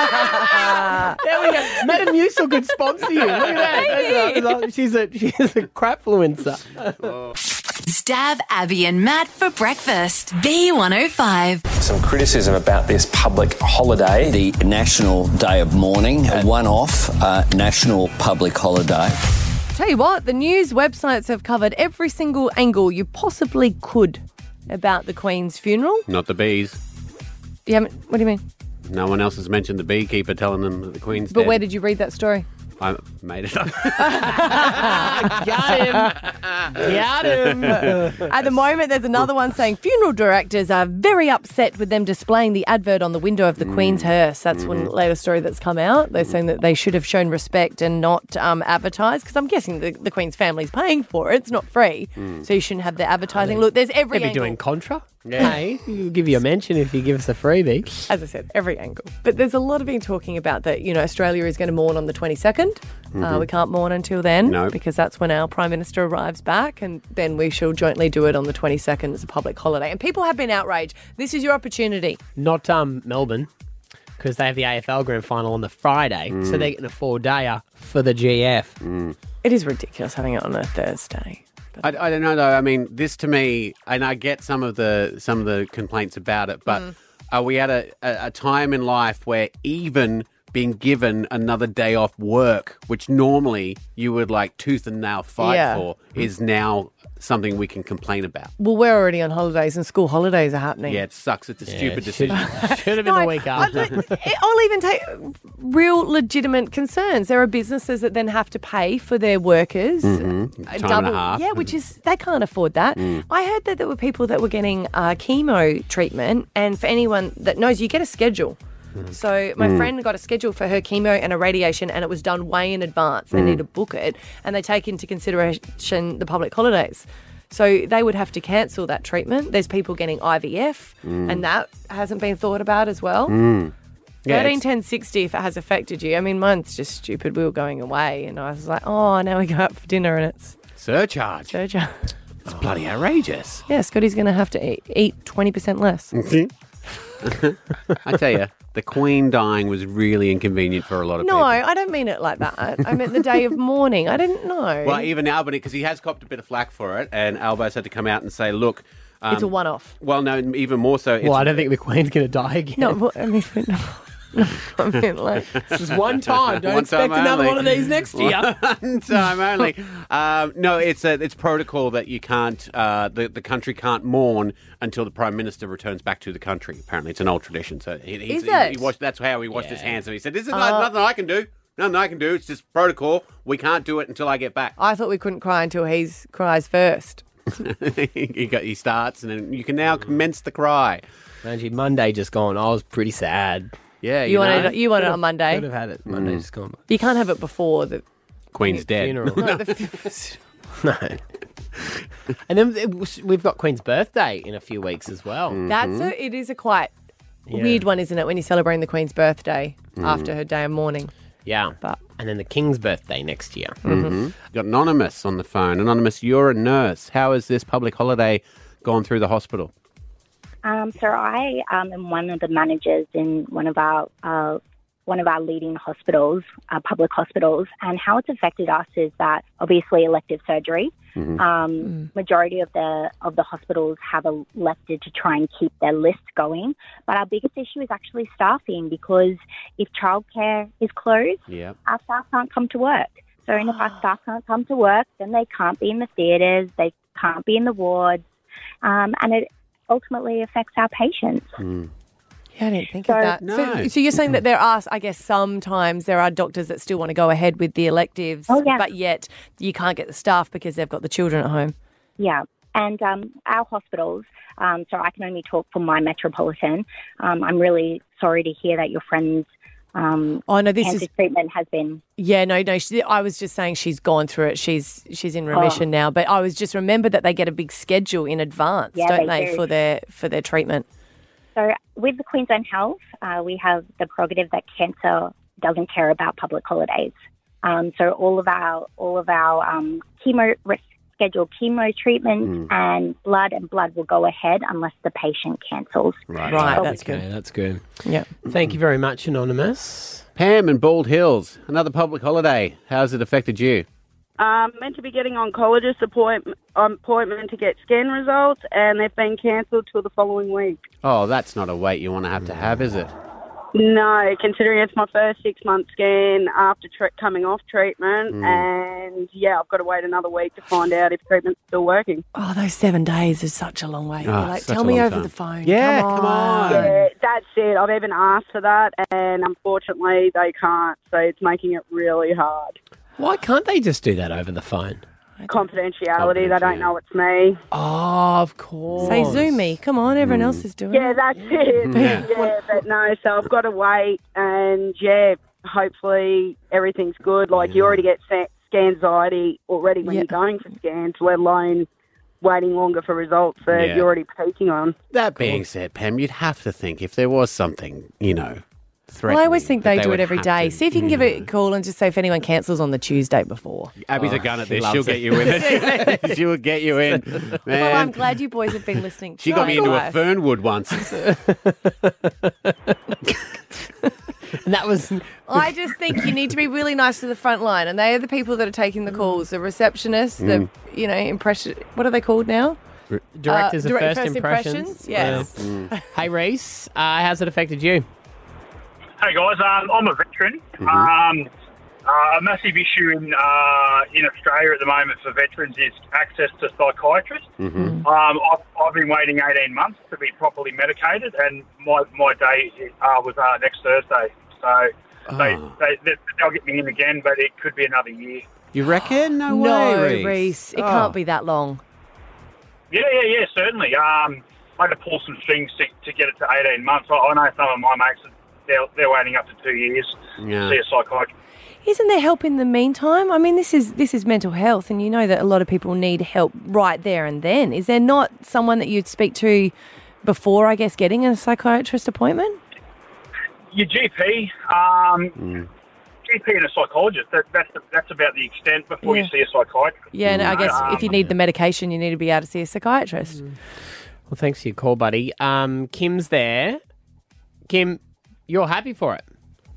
go. Metamucil could sponsor you. Look at that. That's a- she's a she's a crapfluencer. Stab Abby and Matt for breakfast. B one oh five. Some criticism about this public holiday. The National Day of Mourning, a one-off uh, national public holiday. Tell you what, the news websites have covered every single angle you possibly could about the Queen's funeral. Not the bees. You haven't, what do you mean? No one else has mentioned the beekeeper telling them that the Queen's But dead. where did you read that story? I made it up. Got him. Got him. At the moment, there's another one saying funeral directors are very upset with them displaying the advert on the window of the Queen's hearse. That's one latest story that's come out. They're saying that they should have shown respect and not um, advertised, because I'm guessing the, the Queen's family's paying for it. It's not free. So you shouldn't have the advertising. Look, there's every They'd be angle. doing contra. Yeah. Hey, we'll give you a mention if you give us a freebie. As I said, every angle. But there's a lot of been talking about that, you know, Australia is going to mourn on the twenty-second. Uh, Mhm. we can't mourn until then No. because that's when our Prime Minister arrives back, and then we shall jointly do it on the twenty-second as a public holiday. And people have been outraged. This is your opportunity. Not um, Melbourne, because they have the A F L Grand Final on the Friday, so they're getting a four-dayer for the G F. It is ridiculous having it on a Thursday. I, I don't know though. I mean, this to me, and I get some of the some of the complaints about it, but are we at a, a, a time in life where even being given another day off work, which normally you would like tooth and nail fight Yeah. for, is now something we can complain about? Well, we're already on holidays and school holidays are happening. Yeah, it sucks. It's a Yeah, stupid it decision. Should have been No, the week I- after. I'll even take real legitimate concerns. There are businesses that then have to pay for their workers. Mhm. uh, Time and a half. Yeah, which is, they can't afford that. Mm. I heard that there were people that were getting uh, chemo treatment, and for anyone that knows, you get a schedule. So my Mm. friend got a schedule for her chemo and a radiation, and it was done way in advance. They Mm. need to book it, and they take into consideration the public holidays. So they would have to cancel that treatment. There's people getting I V F, Mm. and that hasn't been thought about as well. Mm. Yeah, Thirteen it's- ten sixty. If it has affected you, I mean, mine's just stupid. We were going away, and I was like, oh, now we go out for dinner, and it's Surcharge. surcharge. It's bloody outrageous. Yeah, Scotty's going to have to eat, eat twenty percent less. I tell you, the Queen dying was really inconvenient for a lot of No, people. I don't mean it like that. I meant the day of mourning. I didn't know. Well, even Albany, because he has copped a bit of flack for it, and Albus had to come out and say, look... Um, It's a one-off. Well, no, even more so... It's, Well, I don't think the Queen's going to die again. No, but, I mean, no, no, I mean, like, This is one time. Don't One expect time another only. one of these next year. One time only. Um, no, it's a, it's protocol that you can't, uh, the, the country can't mourn until the Prime Minister returns back to the country. Apparently, it's an old tradition. So he, he's, Is he, it? he washed, that's how he washed his hands. So he said, this is Uh, not, nothing I can do. Nothing I can do. It's just protocol. We can't do it until I get back. I thought we couldn't cry until he cries first. he, got, he starts, and then you can now commence the cry. Angie, Monday just gone. I was pretty sad. Yeah, You, you, wanted know. it, you want it on Monday. Could have had it. Monday Mm. just gone. You can't have it before the Queen's dead. Funeral. no, the, No. And then it was- we've got Queen's birthday in a few weeks as well. That's a, it is a quite Yeah. weird one, isn't it? When you're celebrating the Queen's birthday Mm. after her day of mourning. Yeah. But And then the King's birthday next year. Mm-hmm. Got Anonymous on the phone. Anonymous, you're a nurse. How has this public holiday gone through the hospital? Um, so I um, am one of the managers in one of our uh, one of our leading hospitals, uh, public hospitals, and how it's affected us is that obviously elective surgery. Mhm. Um, Majority of the of the hospitals have elected to try and keep their list going, but our biggest issue is actually staffing, because if childcare is closed, Yeah. our staff can't come to work. So and if our staff can't come to work, then they can't be in the theatres, they can't be in the wards, um, and it ultimately affects our patients. Yeah, I didn't think So- of that. No. So, so you're saying that there are, I guess, sometimes there are doctors that still want to go ahead with the electives, Oh, yeah. but yet you can't get the staff because they've got the children at home. Yeah, and um, our hospitals, um, so I can only talk for my metropolitan. Um, I'm really sorry to hear that your friend's um, Oh, no, this cancer is- treatment has been... Yeah, no, no. She, I was just saying she's gone through it. She's she's in remission Oh. now. But I was just remember that they get a big schedule in advance, Yeah, don't they they, do. for their for their treatment? So with the Queensland Health, uh, we have the prerogative that cancer doesn't care about public holidays. Um, so all of our all of our um, chemo scheduled chemo treatments and blood and blood will go ahead unless the patient cancels. Right, Right, that's okay, that's good. Yeah. Thank you very much, Anonymous. Pam in Bald Hills, another public holiday. How's it affected you? Um, meant to be getting oncologist appointment, appointment to get scan results, and they've been cancelled till the following week. Oh, that's not a wait you want to have to have, is it? No, considering it's my first six-month scan after tre- coming off treatment, Mm. and, yeah, I've got to wait another week to find out if treatment's still working. Oh, those seven days is such a long way. Oh, You're like, such tell a me long over time. the phone. Yeah, come come on. Yeah, that's it. I've even asked for that, and unfortunately they can't, so it's making it really hard. Why can't they just do that over the phone? Confidentiality, they don't know it's me. Oh, of course. Say Zoom me. Come on, everyone else is doing Yeah, it. that's it. Yeah. Yeah. but no, so I've got to wait, and yeah, hopefully everything's good. Like you already get sa- scanxiety already when Yeah. you're going for scans, let alone waiting longer for results that Yeah. you're already peaking on. That being said, Pam, you'd have to think if there was something, you know, Well, threatening. I always think they, that do would it every have day. to- See if you can give it a call and just say if anyone cancels on the Tuesday before. Abby's Oh, a gun at she this. loves She'll it. get you in. She will get you in. Man. Well, I'm glad you boys have been listening. She got me into a Life. Fernwood once. And that was. I just think you need to be really nice to the front line, and they are the people that are taking the calls. The receptionists, Mm. the you know impression. What are they called now? Directors Uh, of direct- first, first impressions. impressions, yes. Yeah. Hey, Reese, uh, how's it affected you? Hey guys, um, I'm a veteran. Mhm. Um, uh, a massive issue in uh, in Australia at the moment for veterans is access to psychiatrists. Mm-hmm. Um, I've, I've been waiting eighteen months to be properly medicated, and my my day uh, was uh, next Thursday. So they, Oh. they, they, they'll get me in again, but it could be another year. You reckon? No, No, way, Reese. Reese. It Oh. can't be that long. Yeah, yeah, yeah, certainly. Um, I had to pull some strings to, to get it to eighteen months. I, I know some of my mates, they're, they're waiting up to two years Yeah. to see a psychiatrist. Isn't there help in the meantime? I mean, this is this is mental health, and you know that a lot of people need help right there and then. Is there not someone that you'd speak to before, I guess, getting a psychiatrist appointment? Your G P, um, Mm. G P and a psychologist, that, that's, the, that's about the extent before Yeah. you see a psychiatrist. Yeah, and I guess Um, if you need the medication, you need to be able to see a psychiatrist. Well, thanks for your call, buddy. Um, Kim's there. Kim, you're happy for it?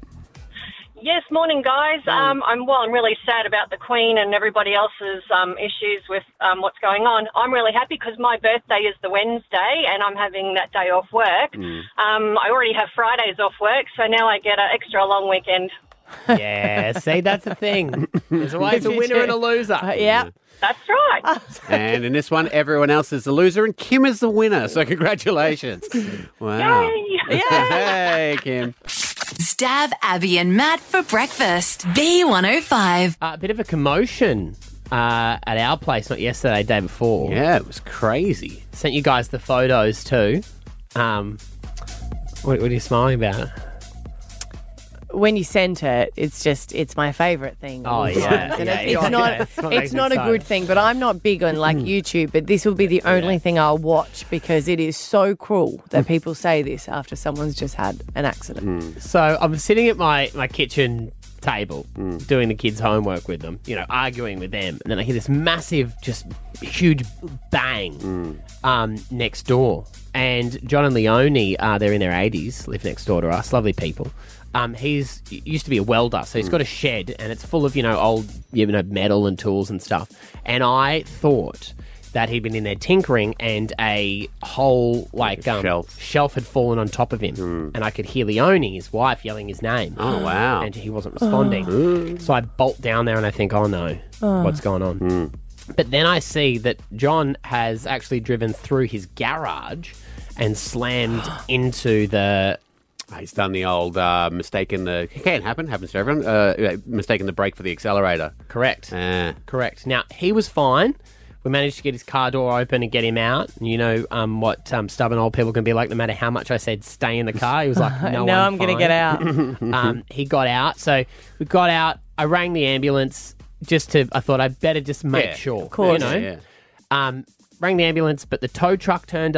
Yes, morning, guys. Um, I'm well. I'm really sad about the Queen and everybody else's um, issues with um, what's going on. I'm really happy because my birthday is the Wednesday, and I'm having that day off work. Um, I already have Fridays off work, so now I get an extra long weekend. Yeah, see, that's the thing. There's always a winner and a loser. yeah. That's right. And in this one, everyone else is the loser, and Kim is the winner. So congratulations! Wow! Hey, Kim. Stab Abby and Matt for breakfast. B one oh five. Uh, a bit of a commotion uh, at our place, not yesterday, day before. Yeah, it was crazy. Sent you guys the photos too. Um, what, what are you smiling about? When you sent it, it's just it's my favourite thing. Oh, of all yeah, times. And yeah, it's, yeah. it's not That's what it's makes not it a so. good thing. But I'm not big on like YouTube. But this will be the only thing I'll watch because it is so cruel that people say this after someone's just had an accident. So I'm sitting at my, my kitchen table doing the kids' homework with them, you know, arguing with them. And then I hear this massive, just huge bang um, next door. And John and Leonie, uh, they're in their eighties, live next door to us, lovely people. Um, he's he used to be a welder, so he's got a shed and it's full of, you know, old, you know, metal and tools and stuff. And I thought that he'd been in there tinkering and a whole, like, um, shelf. shelf had fallen on top of him. And I could hear Leonie, his wife, yelling his name. Oh, wow. And he wasn't responding. So I bolt down there and I think, oh, no, Oh. what's going on? But then I see that John has actually driven through his garage and slammed into the... He's done the old uh, mistaken the it can happen happens to everyone uh, mistaken the brake for the accelerator. Correct. Uh, Correct. Now, he was fine. We managed to get his car door open and get him out. And you know um, what um, stubborn old people can be like, no matter how much I said stay in the car. He was like, no, No, I'm, I'm gonna fine." get out. um, he got out. So we got out. I rang the ambulance just to, I thought I'd better just make Yeah, sure. of course. You know? Yeah, yeah. Um, rang the ambulance, but the tow truck turned up.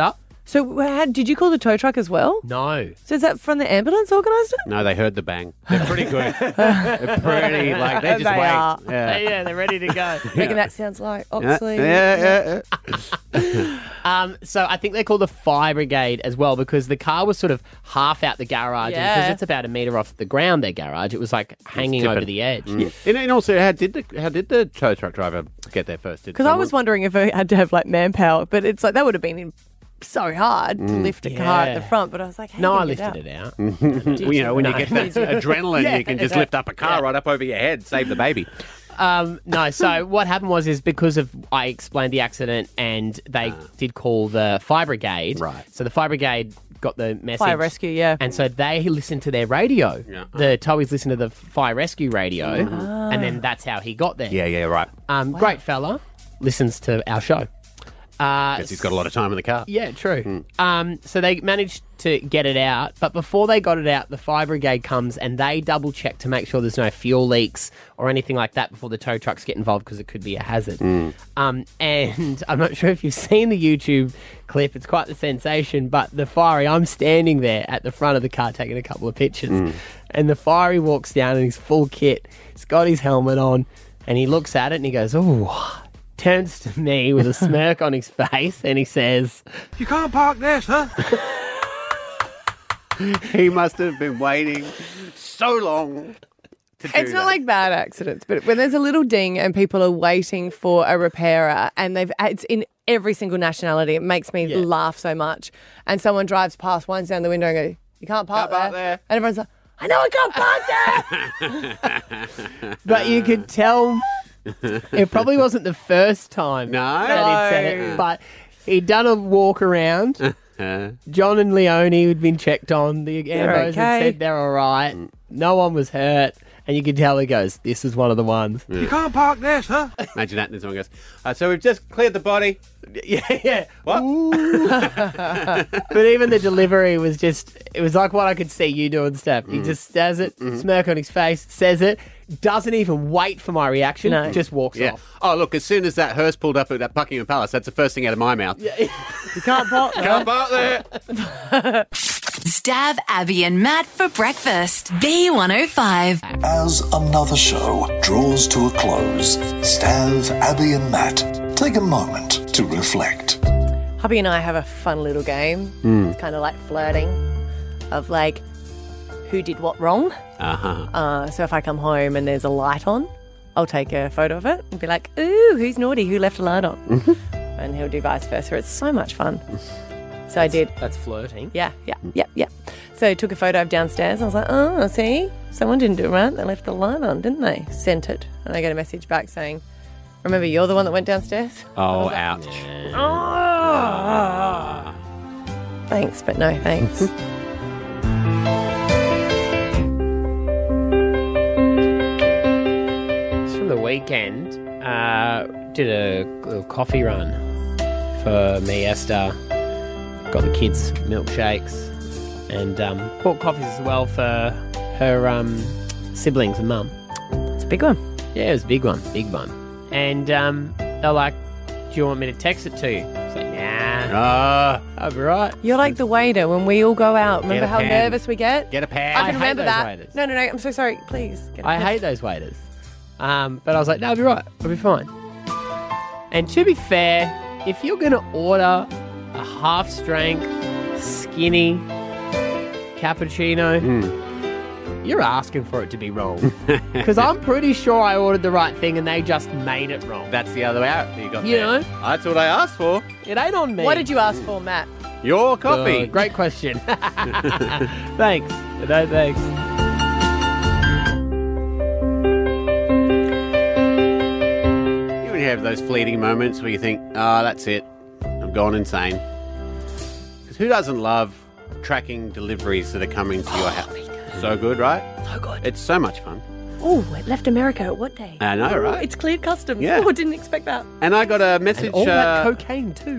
So how, did you call the tow truck as well? No. So is that from the ambulance organised it? No, they heard the bang. They're pretty good. They're pretty, like, they just They wait. are. Yeah. yeah, they're ready to go. Reckon that sounds like Yeah, Oxley. yeah, yeah. Um, so I think they call the fire brigade as well because the car was sort of half out the garage and Yeah. because it's about a metre off the ground, their garage, it was like hanging tipping. over the edge. Mm. And, and also, how did the how did the tow truck driver get there first? Did Because I someone- was wondering if I had to have like manpower, but it's like that would have been in so hard to Mm. lift a car at Yeah. the front. But I was like, how No, do I you get lifted it out. well, you know, when No. you get that adrenaline, Yeah. you can just lift up a car right up over your head, save the baby. Um, no, so what happened was is because of I explained the accident and they did call the fire brigade. Right. So the fire brigade got the message. Fire rescue, yeah. And so they listened to their radio. Yeah. The Towies listened to the fire rescue radio, Ah. and then that's how he got there. Yeah, yeah, right. Um, Great fella, listens to our show. Uh, Because he's got a lot of time in the car. Yeah, true. Um, so they managed to get it out, but before they got it out, the fire brigade comes and they double check to make sure there's no fuel leaks or anything like that before the tow trucks get involved because it could be a hazard. Um, and I'm not sure if you've seen the YouTube clip; it's quite the sensation. But the fiery, I'm standing there at the front of the car taking a couple of pictures, and the fiery walks down in his full kit. He's got his helmet on, and he looks at it and he goes, "Oh." Turns to me with a smirk on his face and he says, You can't park there, sir. He must have been waiting so long to do It's not that. like bad accidents, but when there's a little ding and people are waiting for a repairer and they've it's in every single nationality, it makes me laugh so much. And someone drives past, winds down the window and go, you can't park, Can't park there. there. And everyone's like, I know I can't park there. but you could tell it probably wasn't the first time No. that he'd said No. it, but he'd done a walk around. John and Leone had been checked on. The Ambos okay. had said they're all right. No one was hurt. And you could tell he goes, this is one of the ones. You can't park there, sir. Imagine that, and then someone goes, uh, so we've just cleared the body. Yeah, yeah. What? But even the delivery was just, it was like what I could see you doing, Steph. He Mm. just says it, Mm-hmm. smirk on his face, says it, doesn't even wait for my reaction, No. just walks Yeah. off. Oh, look, as soon as that hearse pulled up at that Buckingham Palace, that's the first thing out of my mouth. You can't park there. Can't park there. Stab Abby and Matt for breakfast. B one oh five. As another show draws to a close, Stav, Abby and Matt take a moment to reflect. Hubby and I have a fun little game. Mm. It's kind of like flirting of like who did what wrong. Uh-huh. Uh, so if I come home and there's a light on, I'll take a photo of it and be like, ooh, who's naughty? Who left a light on? And he'll do vice versa. It's so much fun. So I did. That's flirting. Yeah, yeah, yeah, yeah. So I took a photo of downstairs. I was like, oh, see, someone didn't do it right. They left the light on, didn't they? Sent it. And I got a message back saying, remember, you're the one that went downstairs? Oh, ouch. Oh. Thanks, but no thanks. It's from the weekend. Uh, did a little coffee run for me, Esther. Got the kids milkshakes and um, bought coffees as well for her um, siblings and mum. It's a big one. Yeah, it was a big one, big one. And um, they're like, do you want me to text it to you? I was like, nah. Ah. I'll be right. You're like the waiter when we all go out. Remember a how pen. nervous we get? Get a pen. I I can hate remember those that. waiters. No, no, no. I'm so sorry. Please. Get a I pen. hate those waiters. Um, but I was like, no, I'll be right. I'll be fine. And to be fair, if you're going to order a half-strength, skinny cappuccino, you're asking for it to be wrong. Because I'm pretty sure I ordered the right thing and they just made it wrong. That's the other way out. You got You there. know? That's what I asked for. It ain't on me. What did you ask for, Matt? Your coffee. Uh, great question. Thanks. No, thanks. You would have those fleeting moments where you think, oh, that's it. I've gone insane. Because who doesn't love tracking deliveries that are coming to your house? So good, right? So good. It's so much fun. Oh, it left America at what day? I know, Ooh, right? It's cleared customs. Yeah. Oh, I didn't expect that. And I got a message. And all that uh, cocaine too.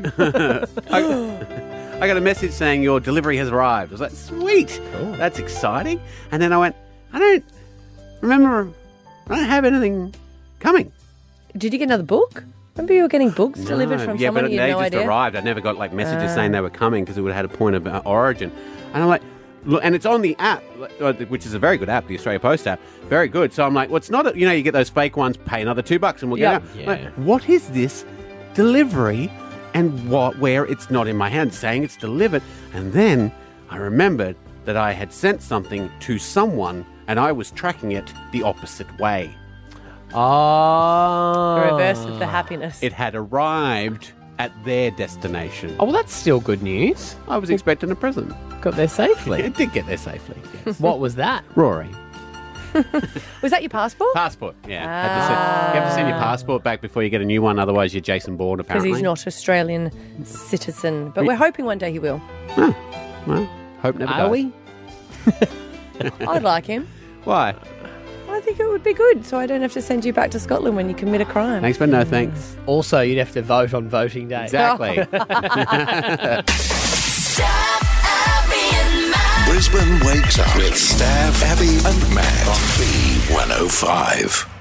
I, I got a message saying your delivery has arrived. I was like, sweet. That's exciting. And then I went, I don't remember, I don't have anything coming. Did you get another book? Remember you were getting books delivered from yeah, someone but you they had no just idea? arrived. I never got like messages Ah. saying they were coming because it would have had a point of uh, origin. And I'm like, look, and it's on the app, uh, which is a very good app, the Australia Post app. Very good. So I'm like, well, it's not, a, you know, you get those fake ones, pay another two bucks and we'll Yep. get it. Yeah. Like, what is this delivery and what, where it's not in my hand, saying it's delivered? And then I remembered that I had sent something to someone and I was tracking it the opposite way. Oh. The reverse of the happiness. It had arrived at their destination. Oh, well, that's still good news. I was expecting a present. Got there safely. It did get there safely, yes. What was that? Rory. Was that your passport? Passport, yeah. Had to send, you have to send your passport back before you get a new one, otherwise you're Jason Bourne, Because apparently. he's not Australian citizen. But we're hoping one day he will. Well, hope never Are dies. we? I'd like him. Why? I think it would be good, so I don't have to send you back to Scotland when you commit a crime. Thanks, but no thanks. Also, you'd have to vote on voting day. Exactly. Brisbane wakes up with Stav, Abby, and Matt on B one oh five.